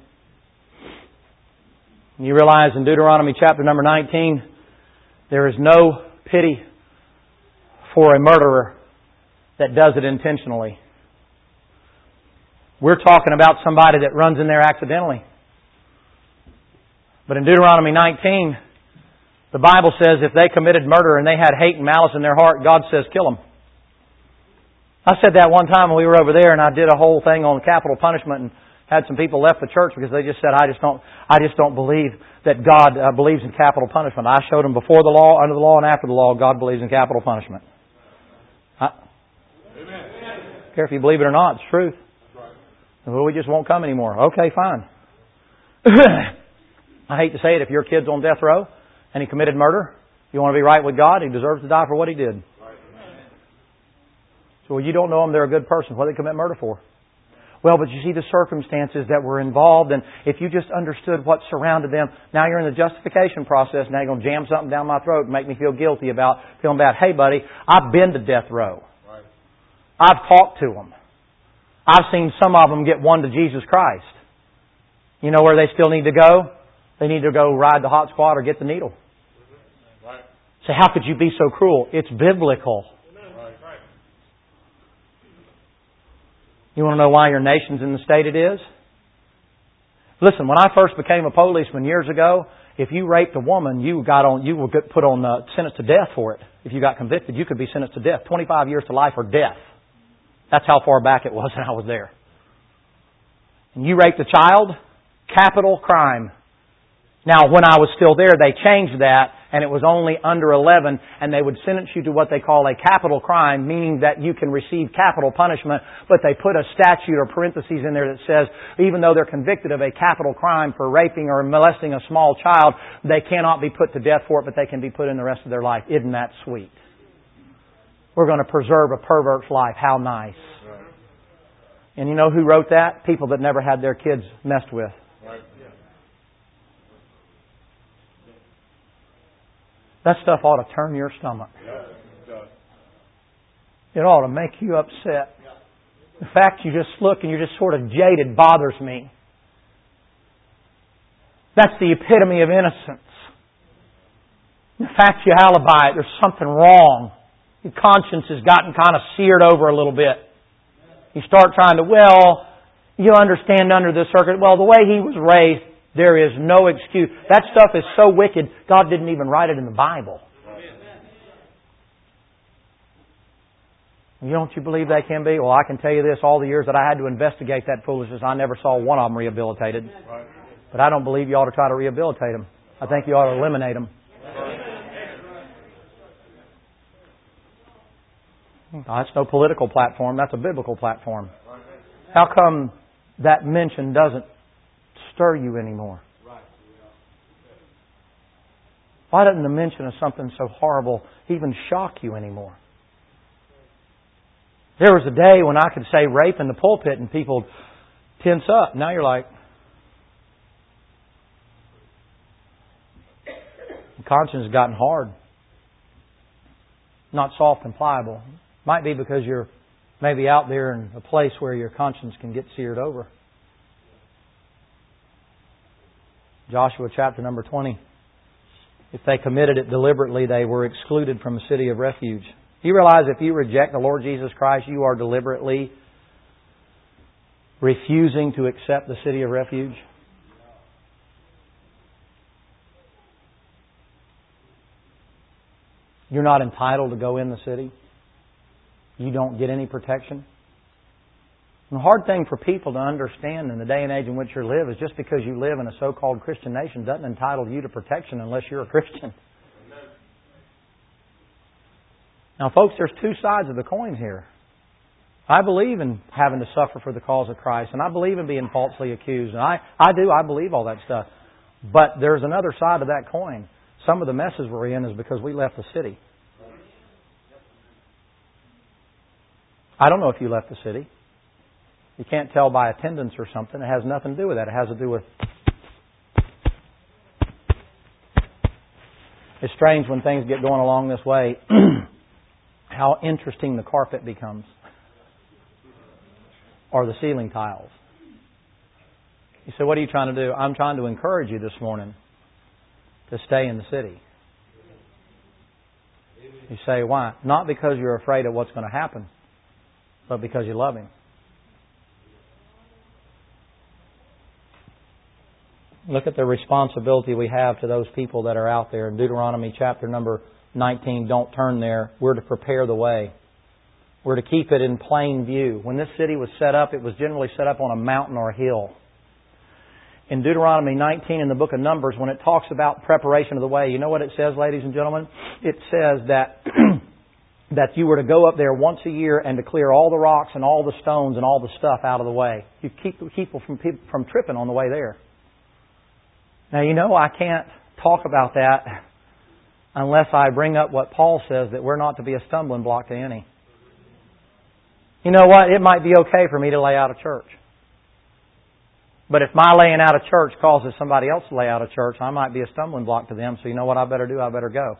And you realize in Deuteronomy chapter number nineteen, there is no pity for a murderer that does it intentionally. We're talking about somebody that runs in there accidentally. But in Deuteronomy nineteen, the Bible says if they committed murder and they had hate and malice in their heart, God says kill them. I said that one time when we were over there, and I did a whole thing on capital punishment, and had some people left the church because they just said, I just don't I just don't believe that God uh, believes in capital punishment. I showed them before the law, under the law, and after the law, God believes in capital punishment. I,
Amen.
I don't care if you believe it or not, it's truth. Well, we just won't come anymore. Okay, fine. I hate to say it, if your kid's on death row and he committed murder, you want to be right with God, he deserves to die for what he did. So well, you don't know them, they're a good person. What did they commit murder for?
Well, but you see the circumstances that were involved, and if you just understood what surrounded them, now you're in the justification process, now you're going to jam something down my throat and make me feel guilty about feeling bad. Hey, buddy, I've been to death row.
Right.
I've talked to them. I've seen some of them get won to Jesus Christ. You know where they still need to go? They need to go ride the hot squad or get the needle.
Right.
Say, how could you be so cruel? It's biblical.
Right.
You want to know why your nation's in the state it is? Listen, when I first became a policeman years ago, if you raped a woman, you got on, you were put on uh, sentenced to death for it. If you got convicted, you could be sentenced to death, twenty-five years to life or death. That's how far back it was when I was there. And you raped a child, capital crime. Now, when I was still there, they changed that, and it was only under eleven, and they would sentence you to what they call a capital crime, meaning that you can receive capital punishment, but they put a statute or parentheses in there that says, even though they're convicted of a capital crime for raping or molesting a small child, they cannot be put to death for it, but they can be put in the rest of their life. Isn't that sweet? We're going to preserve a pervert's life. How nice. And you know who wrote that? People that never had their kids messed with. That stuff ought to turn your stomach. It ought to make you upset. The fact you just look and you're just sort of jaded bothers me. That's the epitome of innocence. The fact you alibi it, there's something wrong. Your conscience has gotten kind of seared over a little bit. You start trying to, well, you understand under this circuit, well, the way he was raised, there is no excuse. That stuff is so wicked, God didn't even write it in the Bible. You don't you believe they can be? Well, I can tell you this, all the years that I had to investigate that foolishness, I never saw one of them rehabilitated. But I don't believe you ought to try to rehabilitate them. I think you ought to eliminate them. That's no political platform. That's a biblical platform. How come that mention doesn't stir you anymore? Why doesn't the mention of something so horrible even shock you anymore? There was a day when I could say rape in the pulpit and people tense up. Now you're like, the conscience has gotten hard. Not soft and pliable. Might be because you're maybe out there in a place where your conscience can get seared over. Joshua chapter number twenty. If they committed it deliberately, they were excluded from the city of refuge. Do you realize if you reject the Lord Jesus Christ, you are deliberately refusing to accept the city of refuge? You're not entitled to go in the city. You don't get any protection. And the hard thing for people to understand in the day and age in which you live is just because you live in a so-called Christian nation doesn't entitle you to protection unless you're a Christian. Now, folks, there's two sides of the coin here. I believe in having to suffer for the cause of Christ, and I believe in being falsely accused, and I, I do, I believe all that stuff. But there's another side of that coin. Some of the messes we're in is because we left the city. I don't know if you left the city. You can't tell by attendance or something. It has nothing to do with that. It has to do with... It's strange when things get going along this way how interesting the carpet becomes. Or the ceiling tiles. You say, what are you trying to do? I'm trying to encourage you this morning to stay in the city. You say, why? Not because you're afraid of what's going to happen, but because you love Him. Look at the responsibility we have to those people that are out there. In Deuteronomy chapter number nineteen, don't turn there. We're to prepare the way. We're to keep it in plain view. When this city was set up, it was generally set up on a mountain or a hill. In Deuteronomy nineteen in the book of Numbers, when it talks about preparation of the way, you know what it says, ladies and gentlemen? It says that that you were to go up there once a year and to clear all the rocks and all the stones and all the stuff out of the way. You keep people from from tripping on the way there. Now, you know, I can't talk about that unless I bring up what Paul says, that we're not to be a stumbling block to any. You know what? It might be okay for me to lay out a church. But if my laying out of church causes somebody else to lay out of church, I might be a stumbling block to them. So you know what I better do? I better go.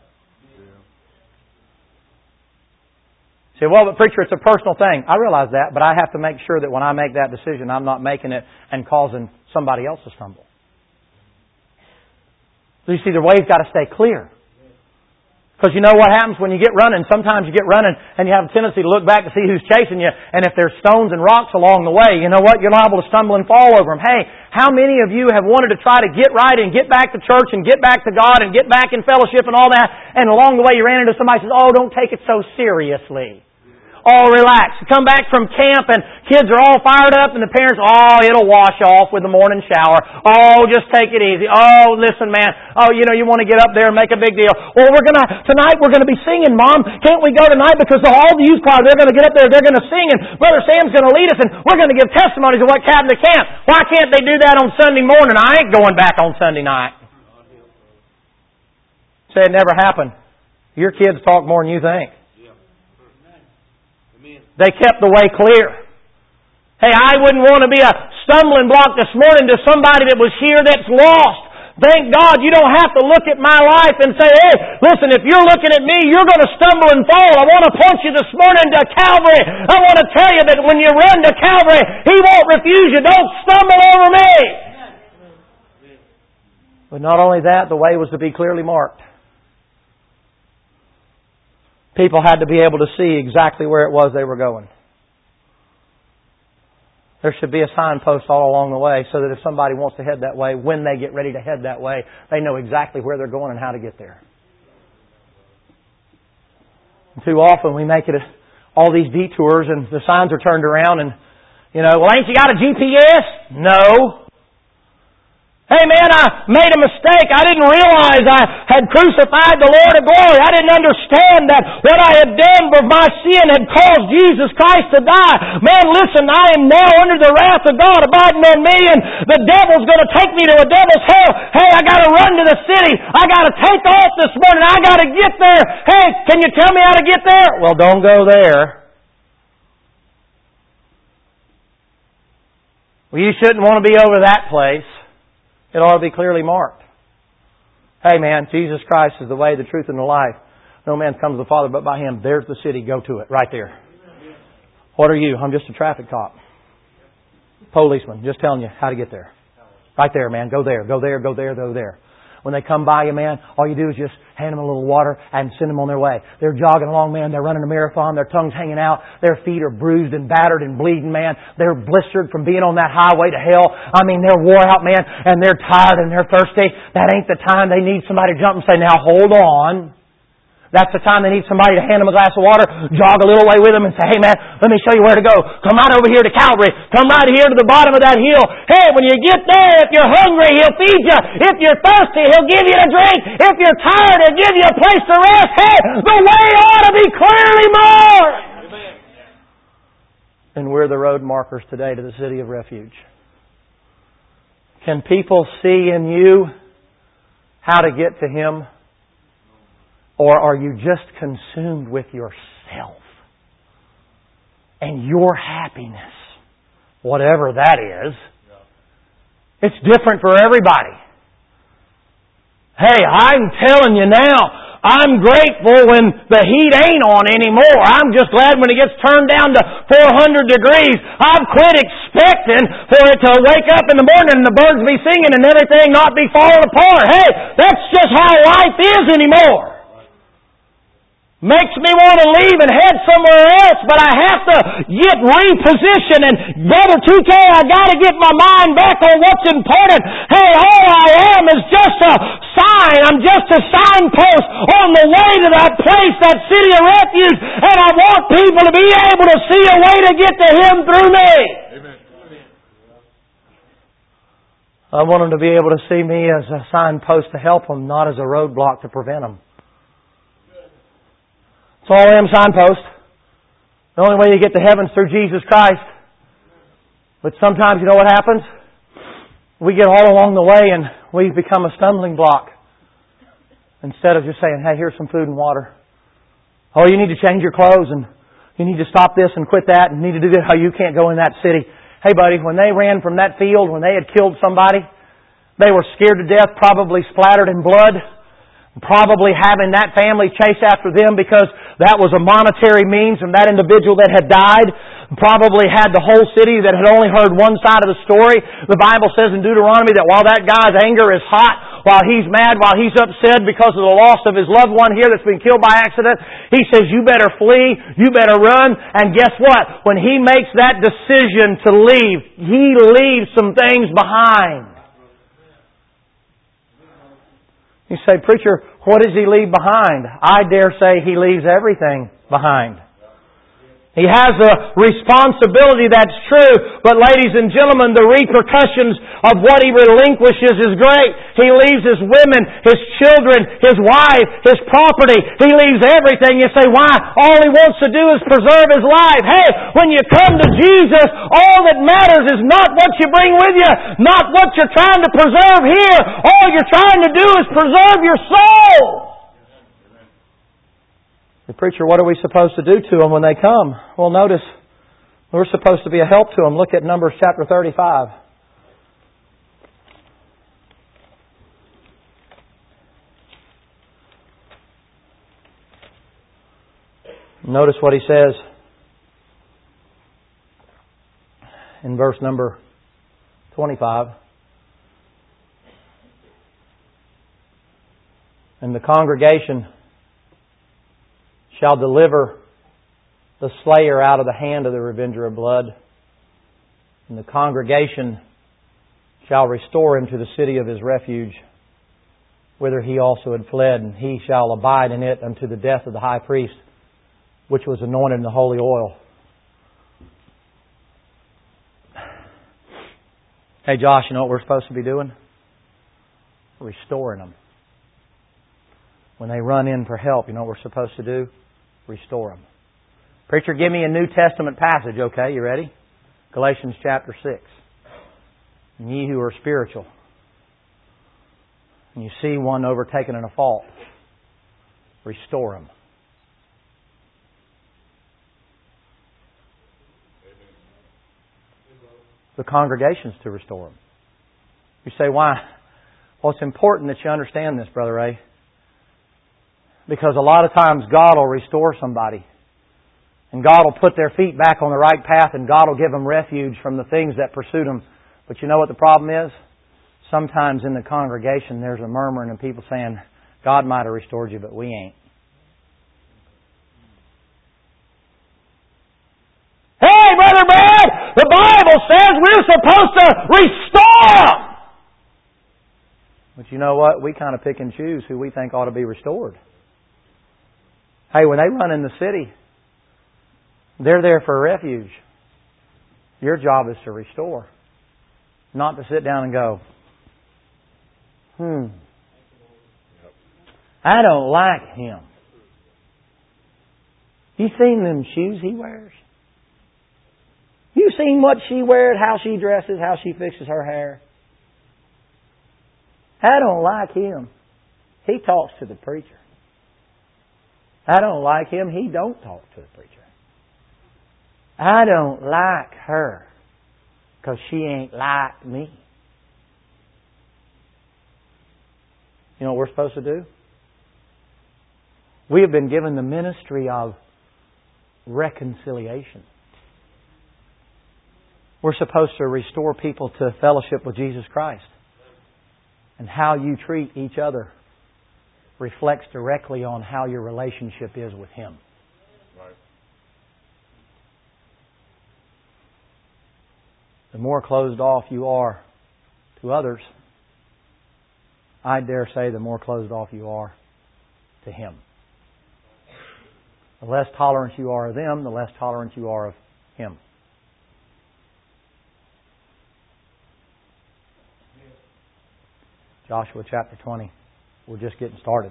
Say, well, but preacher, it's a personal thing. I realize that, but I have to make sure that when I make that decision, I'm not making it and causing somebody else to stumble. So you see, the way's got to stay clear. Because you know what happens when you get running? Sometimes you get running and you have a tendency to look back to see who's chasing you. And if there's stones and rocks along the way, you know what? You're liable to stumble and fall over them. Hey, how many of you have wanted to try to get right and get back to church and get back to God and get back in fellowship and all that, and along the way you ran into somebody who says, oh, don't take it so seriously. Oh, relax. You come back from camp and kids are all fired up and the parents, oh, it'll wash off with the morning shower. Oh, just take it easy. Oh, listen, man. Oh, you know, you want to get up there and make a big deal. Well, we're going to, tonight we're going to be singing, Mom. Can't we go tonight? Because all the youth choir, they're going to get up there, they're going to sing, and Brother Sam's going to lead us, and we're going to give testimonies of what happened to camp. Why can't they do that on Sunday morning? I ain't going back on Sunday night. Say it never happened. Your kids talk more than you think. They kept the way clear. Hey, I wouldn't want to be a stumbling block this morning to somebody that was here that's lost. Thank God you don't have to look at my life and say, hey, listen, if you're looking at me, you're going to stumble and fall. I want to point you this morning to Calvary. I want to tell you that when you run to Calvary, He won't refuse you. Don't stumble over me. But not only that, the way was to be clearly marked. People had to be able to see exactly where it was they were going. There should be a signpost all along the way so that if somebody wants to head that way, when they get ready to head that way, they know exactly where they're going and how to get there. And too often we make it a, all these detours and the signs are turned around and, you know, well, ain't you got a G P S? No. Hey man, I made a mistake. I didn't realize I had crucified the Lord of glory. I didn't understand that what I had done for my sin had caused Jesus Christ to die. Man, listen, I am now under the wrath of God abiding on me, and the devil's going to take me to a devil's hell. Hey, I got to run to the city. I got to take off this morning. I got to get there. Hey, can you tell me how to get there? Well, don't go there. Well, you shouldn't want to be over that place. It ought to be clearly marked. Hey man, Jesus Christ is the way, the truth, and the life. No man comes to the Father but by Him. There's the city. Go to it. Right there. What are you? I'm just a traffic cop. Policeman. Just telling you how to get there. Right there, man. Go there. Go there. Go there. Go there. When they come by you, man, all you do is just hand them a little water and send them on their way. They're jogging along, man. They're running a marathon. Their tongue's hanging out. Their feet are bruised and battered and bleeding, man. They're blistered from being on that highway to hell. I mean, they're wore out, man, and they're tired and they're thirsty. That ain't the time they need somebody to jump and say, now hold on. That's the time they need somebody to hand them a glass of water, jog a little way with them and say, hey man, let me show you where to go. Come right over here to Calvary. Come right here to the bottom of that hill. Hey, when you get there, if you're hungry, He'll feed you. If you're thirsty, He'll give you a drink. If you're tired, He'll give you a place to rest. Hey, the way ought to be clearly marked. And we're the road markers today to the city of refuge. Can people see in you how to get to Him? Or are you just consumed with yourself and your happiness? Whatever that is. It's different for everybody. Hey, I'm telling you now, I'm grateful when the heat ain't on anymore. I'm just glad when it gets turned down to four hundred degrees. I've quit expecting for it to wake up in the morning and the birds be singing and everything not be falling apart. Hey, that's just how life is anymore. Makes me want to leave and head somewhere else, but I have to get repositioned. And Brother two K, I got to get my mind back on what's important. Hey, all I am is just a sign. I'm just a signpost on the way to that place, that city of refuge. And I want people to be able to see a way to get to Him through me. Amen. I want them to be able to see me as a signpost to help them, not as a roadblock to prevent them. It's all I am, signpost. The only way you get to heaven is through Jesus Christ. But sometimes, you know what happens? We get all along the way and we become a stumbling block. Instead of just saying, hey, here's some food and water. Oh, you need to change your clothes and you need to stop this and quit that and you need to do this. How you can't go in that city. Hey buddy, when they ran from that field, when they had killed somebody, they were scared to death, probably splattered in blood, probably having that family chase after them because that was a monetary means from that individual that had died. Probably had the whole city that had only heard one side of the story. The Bible says in Deuteronomy that while that guy's anger is hot, while he's mad, while he's upset because of the loss of his loved one here that's been killed by accident, he says, you better flee, you better run, and guess what? When he makes that decision to leave, he leaves some things behind. You say, preacher, what does he leave behind? I dare say he leaves everything behind. He has a responsibility, that's true, but ladies and gentlemen, the repercussions of what he relinquishes is great. He leaves his women, his children, his wife, his property. He leaves everything. You say, why? All he wants to do is preserve his life. Hey, when you come to Jesus, all that matters is not what you bring with you, not what you're trying to preserve here. All you're trying to do is preserve your soul. The preacher, what are we supposed to do to them when they come? Well, notice, we're supposed to be a help to them. Look at Numbers chapter thirty-five. Notice what he says in verse number twenty-five. And the congregation shall deliver the slayer out of the hand of the revenger of blood. And the congregation shall restore him to the city of his refuge, whither he also had fled, and he shall abide in it unto the death of the high priest, which was anointed in the holy oil. Hey Josh, you know what we're supposed to be doing? Restoring them. When they run in for help, you know what we're supposed to do? Restore them. Preacher, give me a New Testament passage. Okay, you ready? Galatians chapter six. And ye who are spiritual, and you see one overtaken in a fault, restore him. The congregation's to restore them. You say, why? Well, it's important that you understand this, Brother Ray. Because a lot of times God will restore somebody. And God will put their feet back on the right path, and God will give them refuge from the things that pursued them. But you know what the problem is? Sometimes in the congregation there's a murmuring and people saying, God might have restored you, but we ain't. Hey, Brother Brad! The Bible says we're supposed to restore them! But you know what? We kind of pick and choose who we think ought to be restored. Hey, when they run in the city, they're there for a refuge. Your job is to restore. Not to sit down and go, hmm, I don't like him. You seen them shoes he wears? You seen what she wears, how she dresses, how she fixes her hair? I don't like him. He talks to the preacher. I don't like him. He don't talk to the preacher. I don't like her because she ain't like me. You know what we're supposed to do? We have been given the ministry of reconciliation. We're supposed to restore people to fellowship with Jesus Christ. And how you treat each other reflects directly on how your relationship is with Him.
Right.
The more closed off you are to others, I dare say the more closed off you are to Him. The less tolerant you are of them, the less tolerant you are of Him. Joshua chapter twenty. We're just getting started.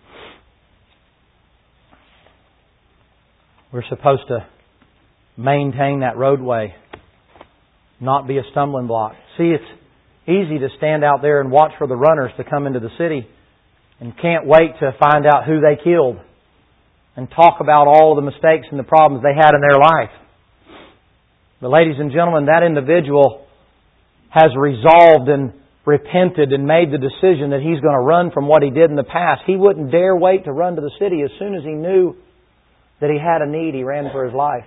We're supposed to maintain that roadway, not be a stumbling block. See, it's easy to stand out there and watch for the runners to come into the city and can't wait to find out who they killed and talk about all the mistakes and the problems they had in their life. But ladies and gentlemen, that individual has resolved and repented and made the decision that he's going to run from what he did in the past. He wouldn't dare wait to run to the city. As soon as he knew that he had a need, he ran for his life.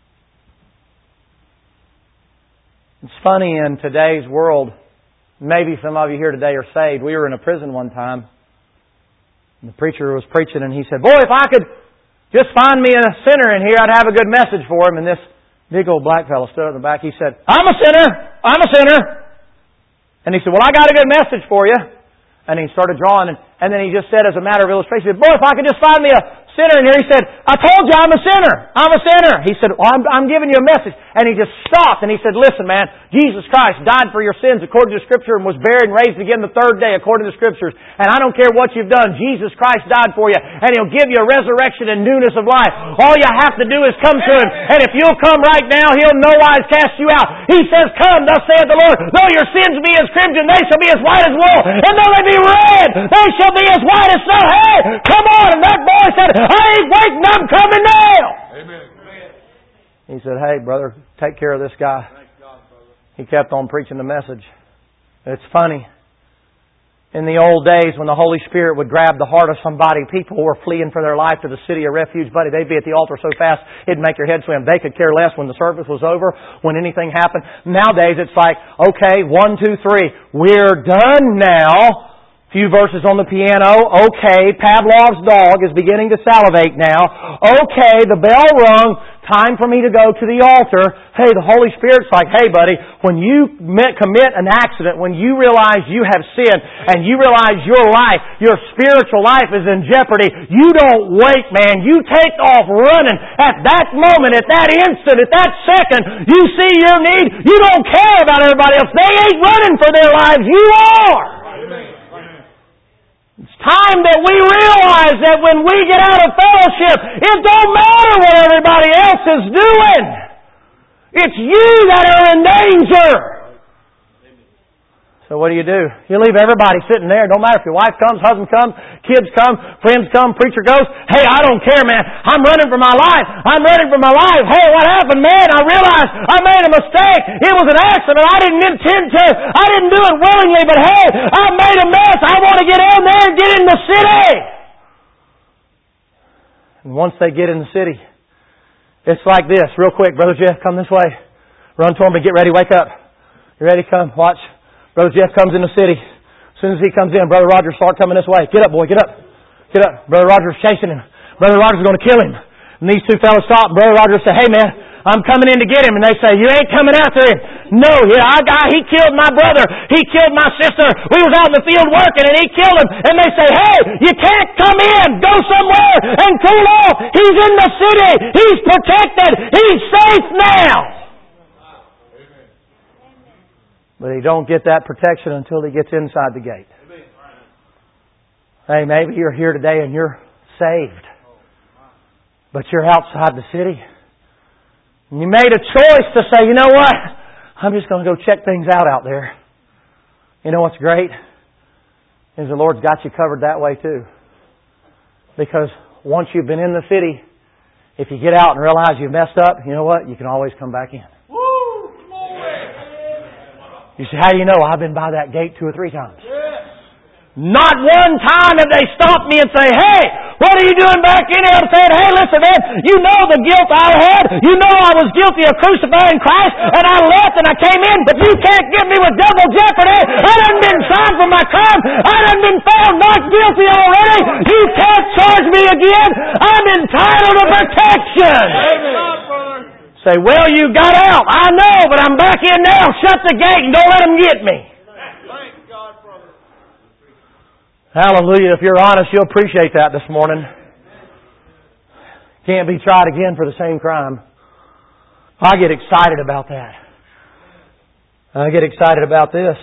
It's funny, in today's world, maybe some of you here today are saved. We were in a prison one time, and the preacher was preaching, and he said, "Boy, if I could just find me a sinner in here, I'd have a good message for him." And this big old black fellow stood in the back. He said, "I'm a sinner! I'm a sinner!" And he said, "Well, I got a good message for you." And he started drawing, and, and then he just said, as a matter of illustration, he said, "Boy, if I could just find me a sinner in here." He said, "I told you I'm a sinner. I'm a sinner." He said, "Well, I'm, I'm giving you a message." And he just stopped and he said, "Listen, man, Jesus Christ died for your sins according to Scripture and was buried and raised again the third day according to the Scriptures. And I don't care what you've done. Jesus Christ died for you, and He'll give you a resurrection and newness of life. All you have to do is come to Him. And if you'll come right now, He'll no wise cast you out." He says, "Come, thus saith the Lord. Though your sins be as crimson, they shall be as white as wool. And though they be red, they shall be as white as snow." Hey, come on. And that boy said, "I ain't waiting. I'm coming now."
Amen.
He said, "Hey, brother, take care of this guy." He kept on preaching the message. It's funny. In the old days, when the Holy Spirit would grab the heart of somebody, people were fleeing for their life to the city of refuge. Buddy, they'd be at the altar so fast, it'd make your head swim. They could care less when the service was over, when anything happened. Nowadays, it's like, okay, one, two, three. We're done now. Few verses on the piano. Okay, Pavlov's dog is beginning to salivate now. Okay, the bell rung. Time for me to go to the altar. Hey, the Holy Spirit's like, "Hey, buddy, when you commit an accident, when you realize you have sinned, and you realize your life, your spiritual life is in jeopardy, you don't wait, man. You take off running. At that moment, at that instant, at that second, you see your need. You don't care about everybody else. They ain't running for their lives. You are." It's time that we realize that when we get out of fellowship, it don't matter what everybody else is doing. It's you that are in danger. So what do you do? You leave everybody sitting there. Don't matter if your wife comes, husband comes, kids come, friends come, preacher goes. "Hey, I don't care, man. I'm running for my life. I'm running for my life. Hey, what happened, man? I realized I made a mistake. It was an accident. I didn't intend to. I didn't do it willingly, but hey, I made a mess. I want to get in there and get in the city." And once they get in the city, it's like this. Real quick, Brother Jeff, come this way. Run to him and get ready. Wake up. You ready? Come. Watch. Brother Jeff comes in the city. As soon as he comes in, Brother Rogers start coming this way. "Get up, boy, get up. Get up." Brother Rogers chasing him. Brother Rogers is going to kill him. And these two fellas stop. Brother Rogers say, "Hey, man, I'm coming in to get him." And they say, "You ain't coming after him." "No, yeah, I got, he killed my brother. He killed my sister. We was out in the field working and he killed him." And they say, "Hey, you can't come in. Go somewhere and cool off. He's in the city. He's protected. He's safe now." But he don't get that protection until he gets inside the gate. Hey, maybe you're here today and you're saved, but you're outside the city. And you made a choice to say, "You know what? I'm just going to go check things out out there." You know what's great? Is the Lord's got you covered that way too. Because once you've been in the city, if you get out and realize you've messed up, you know what? You can always come back in. You say, "How do you know?" "I've been by that gate two or three times." Not one time have they stopped me and say, "Hey, what are you doing back in here?" I'm saying, "Hey, listen, man, you know the guilt I had. You know I was guilty of crucifying Christ, and I left and I came in, but you can't get me with double jeopardy. I done been tried for my crime. I done been found not guilty already. You can't charge me again. I'm entitled to protection." Amen. Say, "Well, you got out. I know, but I'm back in now. Shut the gate and don't let them get me."
Thank God, brother.
Hallelujah. If you're honest, you'll appreciate that this morning. Can't be tried again for the same crime. I get excited about that. I get excited about this.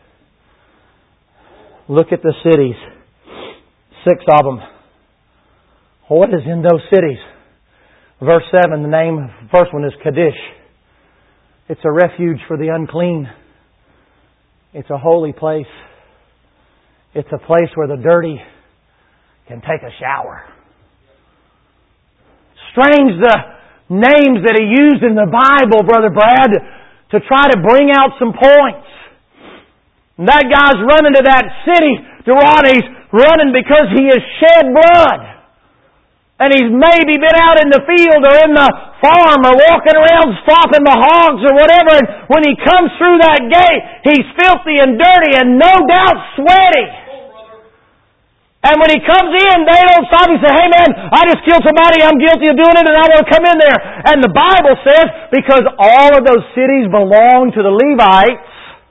Look at the cities. Six of them. What is in those cities? Verse seven, the name of the first one is Kadesh. It's a refuge for the unclean. It's a holy place. It's a place where the dirty can take a shower. Strange the names that He used in the Bible, Brother Brad, to try to bring out some points. And that guy's running to that city, Ronnie's running because he has shed blood. And he's maybe been out in the field or in the farm or walking around stopping the hogs or whatever. And when he comes through that gate, he's filthy and dirty and no doubt sweaty. And when he comes in, they don't stop. He says, hey man, I just killed somebody. I'm guilty of doing it and I want to come in there. And the Bible says, because all of those cities belonged to the Levites,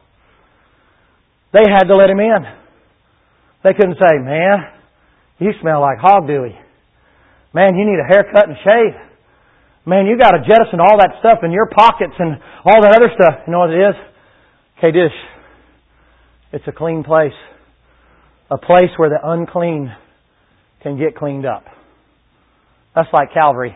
they had to let him in. They couldn't say, man, you smell like hog dooey. Man, you need a haircut and shave. Man, you got to jettison all that stuff in your pockets and all that other stuff. You know what it is? Kadesh. It's a clean place. A place where the unclean can get cleaned up. That's like Calvary.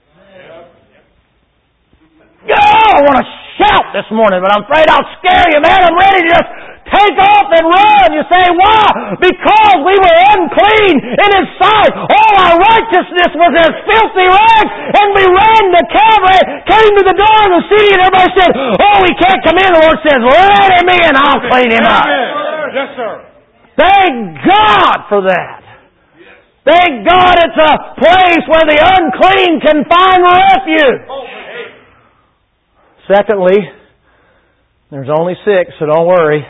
Oh, I want to shout this morning, but I'm afraid I'll scare you, man. I'm ready to just take off and run. You say, why? Because we were unclean in His sight. All our righteousness was as filthy rags. And we ran to Calvary, came to the door of the city, and everybody said, oh, we can't come in. The Lord says, let him in. I'll clean him up.
Yes, sir.
Thank God for that. Thank God it's a place where the unclean can find refuge. Secondly, there's only six, so don't worry.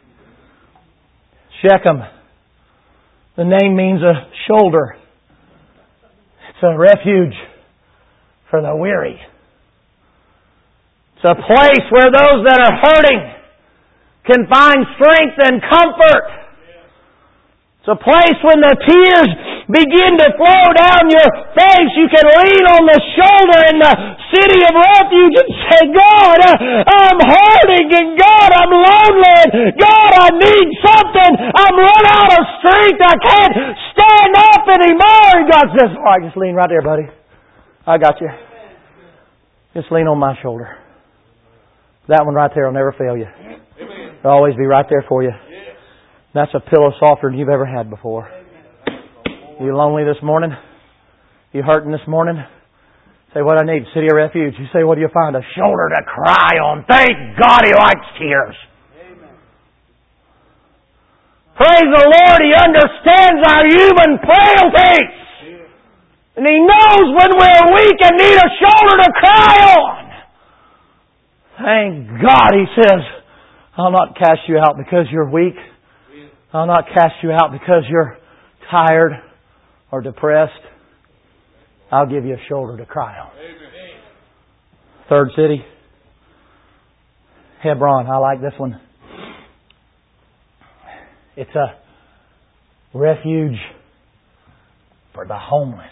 Shechem. The name means a shoulder. It's a refuge for the weary. It's a place where those that are hurting can find strength and comfort. It's a place when the tears begin to flow down your face, you can lean on the shoulder in the city of refuge and say, God, I'm hurting, and God, I'm lonely, and God, I need something. I'm run out of strength. I can't stand up anymore. And God says, all right, just lean right there, buddy. I got you. Just lean on my shoulder. That one right there will never fail you. It'll always be right there for you. That's a pillow softer than you've ever had before. You lonely this morning? You hurting this morning? Say, what I need, City of Refuge. You say, what do you find? A shoulder to cry on. Thank God He likes tears. Amen. Praise the Lord, He understands our human frailties. Yeah. And He knows when we're weak and need a shoulder to cry on. Thank God He says, I'll not cast you out because you're weak. I'll not cast you out because you're tired or depressed. I'll give you a shoulder to cry on. Amen. Third city, Hebron. I like this one. It's a refuge for the homeless.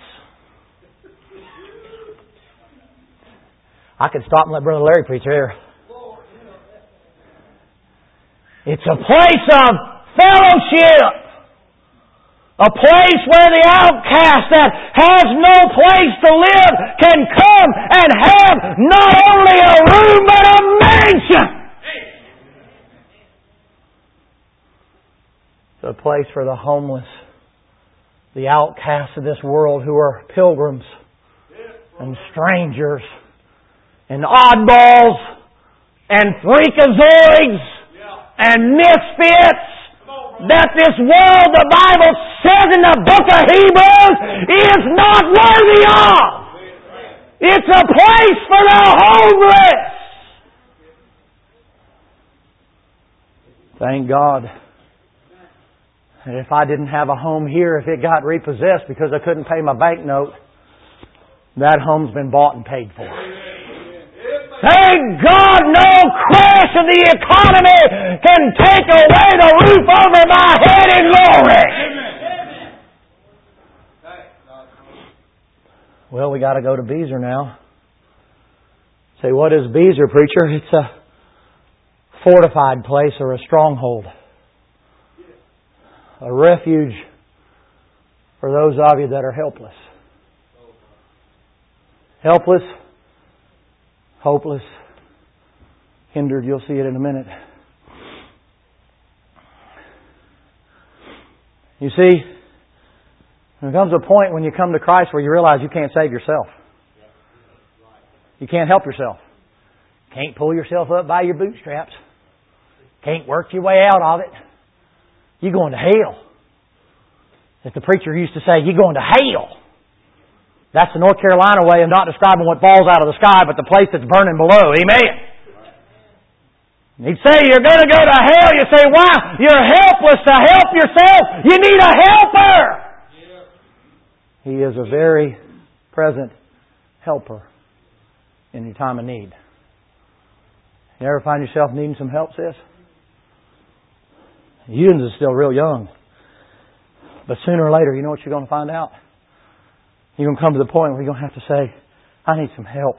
I could stop and let Brother Larry preach here. It's a place of fellowship. A place where the outcast that has no place to live can come and have not only a room but a mansion. It's a place for the homeless, the outcasts of this world who are pilgrims and strangers and oddballs and freakazoids and misfits that this world, the Bible says in the book of Hebrews, is not worthy of. It's a place for the homeless. Thank God. And if I didn't have a home here, if it got repossessed because I couldn't pay my bank note, that home's been bought and paid for. Thank God no crash of the economy can take away the roof over my head in glory. Well, we got to go to Beezer now. Say, what is Beezer, preacher? It's a fortified place or a stronghold. A refuge for those of you that are helpless. Helpless, hopeless, hindered. You'll see it in a minute. You see, there comes a point when you come to Christ where you realize you can't save yourself. You can't help yourself. Can't pull yourself up by your bootstraps. Can't work your way out of it. You're going to hell. As the preacher used to say, you're going to hell. That's the North Carolina way of not describing what falls out of the sky, but the place that's burning below. Amen. He'd say, you're going to go to hell. You say, why? You're helpless to help yourself. You need a helper. He is a very present helper in your time of need. You ever find yourself needing some help, sis? You are still real young. But sooner or later, you know what you're going to find out? You're going to come to the point where you're going to have to say, I need some help.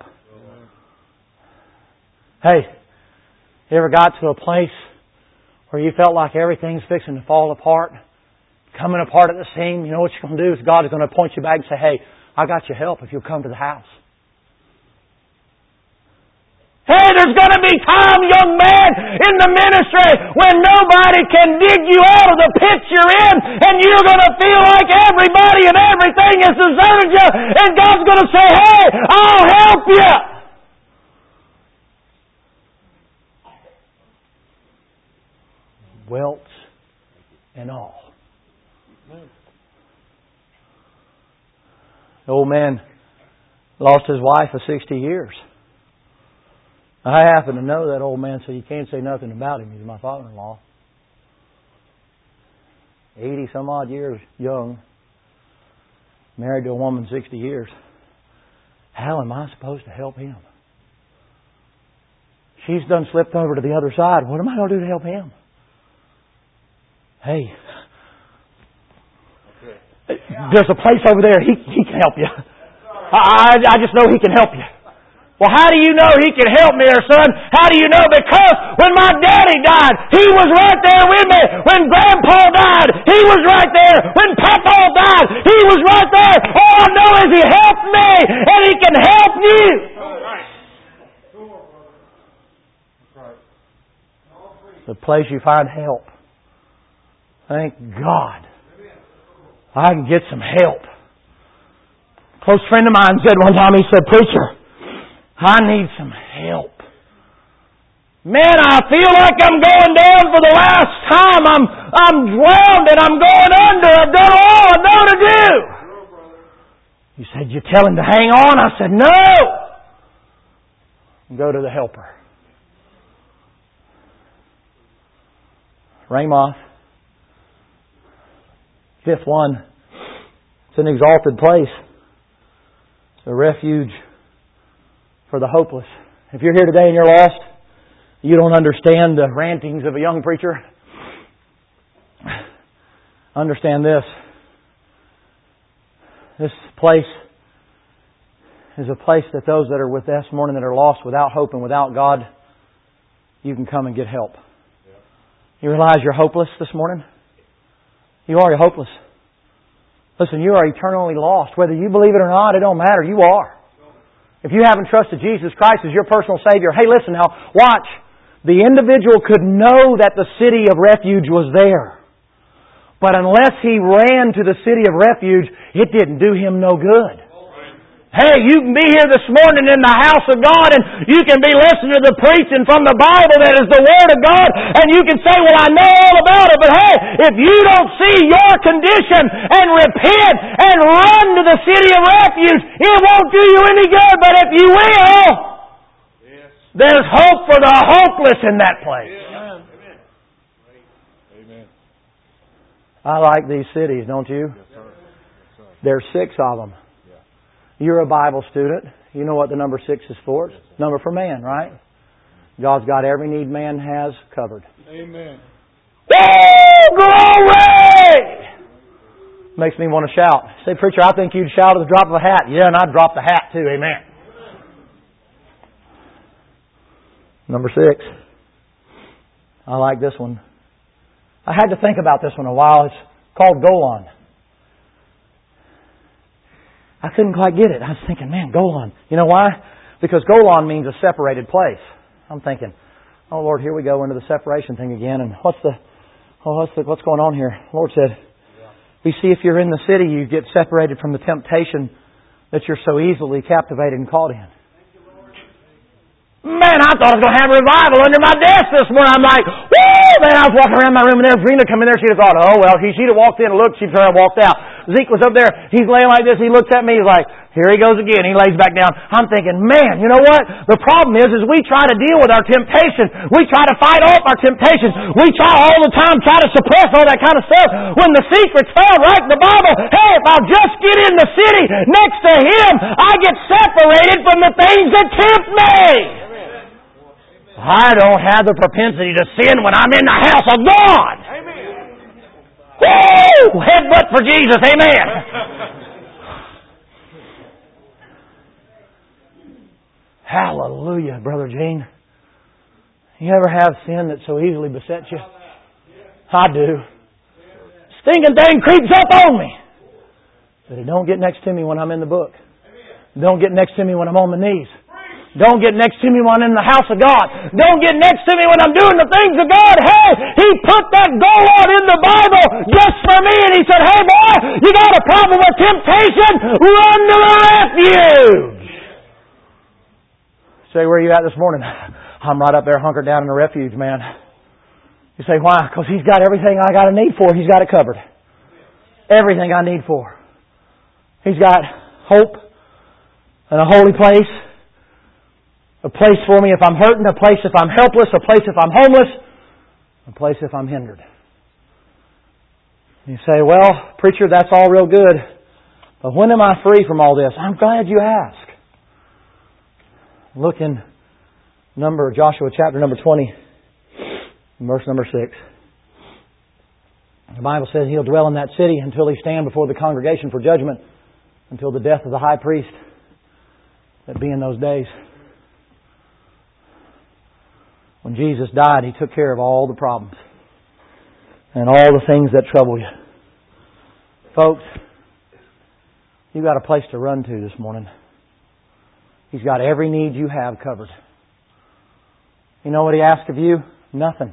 Hey, you ever got to a place where you felt like everything's fixing to fall apart, coming apart at the seam? You know what you're going to do is God is going to point you back and say, hey, I got your help if you'll come to the house. Hey, there's going to be time, young man, in the ministry when nobody can dig you out of the pit you're in, and you're going to feel like everybody and everything has deserted you, and God's going to say, hey, I'll help you. Welts and all. The old man lost his wife of sixty years. I happen to know that old man, so you can't say nothing about him. He's my father-in-law. eighty some odd years young. Married to a woman sixty years. How am I supposed to help him? She's done slipped over to the other side. What am I going to do to help him? Hey, there's a place over there. He, he can help you. I, I just know he can help you. Well, how do you know he can help me, or son? How do you know? Because when my daddy died, he was right there with me. When Grandpa died, he was right there. When Papa died, he was right there. All I know is he helped me, and he can help you. The place you find help. Thank God. I can get some help. A close friend of mine said one time, he said, preacher, I need some help. Man, I feel like I'm going down for the last time. I'm I'm drowned and I'm going under. I've done all I know to do. You said you tell him to hang on. I said, no. Go to the helper. Ramoth. Fifth one. It's an exalted place. It's a refuge for the hopeless. If you're here today and you're lost, you don't understand the rantings of a young preacher, understand this. This place is a place that those that are with us this morning that are lost without hope and without God, you can come and get help. You realize you're hopeless this morning? You are. You're hopeless. Listen, you are eternally lost. Whether you believe it or not, it don't matter. You are. If you haven't trusted Jesus Christ as your personal Savior, hey, listen now, watch. The individual could know that the city of refuge was there. But unless he ran to the city of refuge, it didn't do him no good. Hey, you can be here this morning in the house of God and you can be listening to the preaching from the Bible that is the Word of God, and you can say, well, I know all about it, but hey, if you don't see your condition and repent and run to the city of refuge, it won't do you any good. But if you will, yes, there's hope for the hopeless in that place. Amen. Amen. I like these cities, don't you? Yes, sir. Yes, sir. There's six of them. You're a Bible student. You know what the number six is for. It's number for man, right? God's got every need man has covered. Amen. Woo! Glory! Makes me want to shout. Say, preacher, I think you'd shout at the drop of a hat. Yeah, and I'd drop the hat too. Amen. Number six. I like this one. I had to think about this one a while. It's called Golan. I couldn't quite get it. I was thinking, man, Golan. You know why? Because Golan means a separated place. I'm thinking, oh Lord, here we go into the separation thing again. And what's the, oh, what's the, what's going on here? The Lord said, you see, if you're in the city, you get separated from the temptation that you're so easily captivated and caught in. Man, I thought I was going to have a revival under my desk this morning. I'm like, woo! Man, I was walking around my room and there was Rena come in there. She'd have thought, oh, well, she'd have walked in and looked. She'd turned and walked out. Zeke was up there. He's laying like this. He looks at me. He's like, here he goes again. He lays back down. I'm thinking, man, you know what? The problem is, is we try to deal with our temptation. We try to fight off our temptations. We try all the time, try to suppress all that kind of stuff. When the secret's found right in the Bible, hey, if I'll just get in the city next to Him, I get separated from the things that tempt me. I don't have the propensity to sin when I'm in the house of God. Amen. Woo! Headbutt for Jesus. Amen. Hallelujah, Brother Gene. You ever have sin that so easily besets you? I do. Stinking thing creeps up on me. But it don't get next to me when I'm in the book. It don't get next to me when I'm on my knees. Don't get next to me when I'm in the house of God. Don't get next to me when I'm doing the things of God. Hey, He put that goal out in the Bible just for me. And He said, hey boy, you got a problem with temptation? Run to the refuge. Say, where are you at this morning? I'm right up there hunkered down in the refuge, man. You say, why? Because He's got everything I got a need for. He's got it covered. Everything I need for. He's got hope and a holy place. A place for me if I'm hurting, a place if I'm helpless, a place if I'm homeless, a place if I'm hindered. You say, well, preacher, that's all real good, but when am I free from all this? I'm glad you ask. Look in number Joshua chapter number twenty, verse number six. The Bible says He'll dwell in that city until He stand before the congregation for judgment, until the death of the high priest that be in those days. When Jesus died, He took care of all the problems and all the things that trouble you. Folks, you've got a place to run to this morning. He's got every need you have covered. You know what He asks of you? Nothing.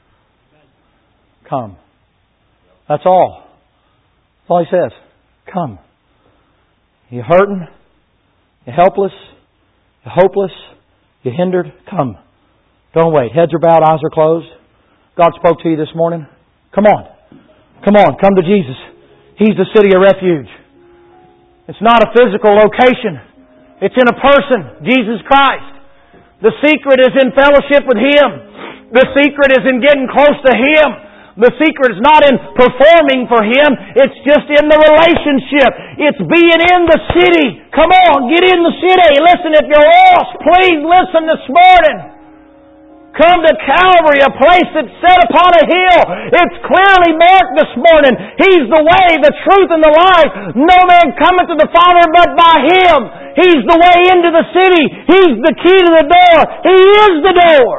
Come. That's all. That's all He says. Come. You're hurting. You're helpless. You're hopeless. You're hindered. Come. Don't wait. Heads are bowed, eyes are closed. God spoke to you this morning. Come on. Come on. Come to Jesus. He's the city of refuge. It's not a physical location. It's in a person, Jesus Christ. The secret is in fellowship with Him. The secret is in getting close to Him. The secret is not in performing for Him. It's just in the relationship. It's being in the city. Come on, get in the city. Listen, if you're lost, please listen this morning. Come to Calvary, a place that's set upon a hill. It's clearly marked this morning. He's the way, the truth, and the life. No man cometh to the Father but by Him. He's the way into the city. He's the key to the door. He is the door.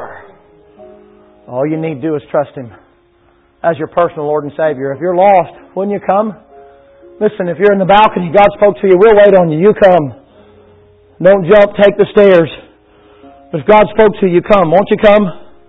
All you need to do is trust Him as your personal Lord and Savior. If you're lost, wouldn't you come? Listen, if you're in the balcony, God spoke to you, we'll wait on you. You come. Don't jump, take the stairs. But if God spoke to you, come. Won't you come?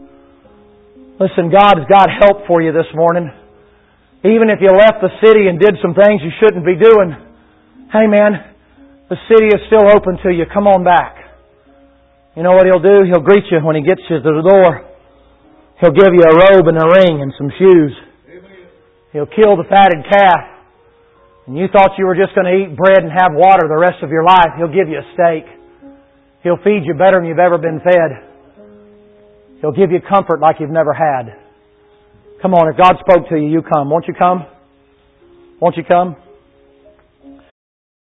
Listen, God has got help for you this morning. Even if you left the city and did some things you shouldn't be doing, hey man, the city is still open to you. Come on back. You know what He'll do? He'll greet you when He gets you to the door. He'll give you a robe and a ring and some shoes. He'll kill the fatted calf. And you thought you were just going to eat bread and have water the rest of your life. He'll give you a steak. He'll feed you better than you've ever been fed. He'll give you comfort like you've never had. Come on, if God spoke to you, you come. Won't you come? Won't you come?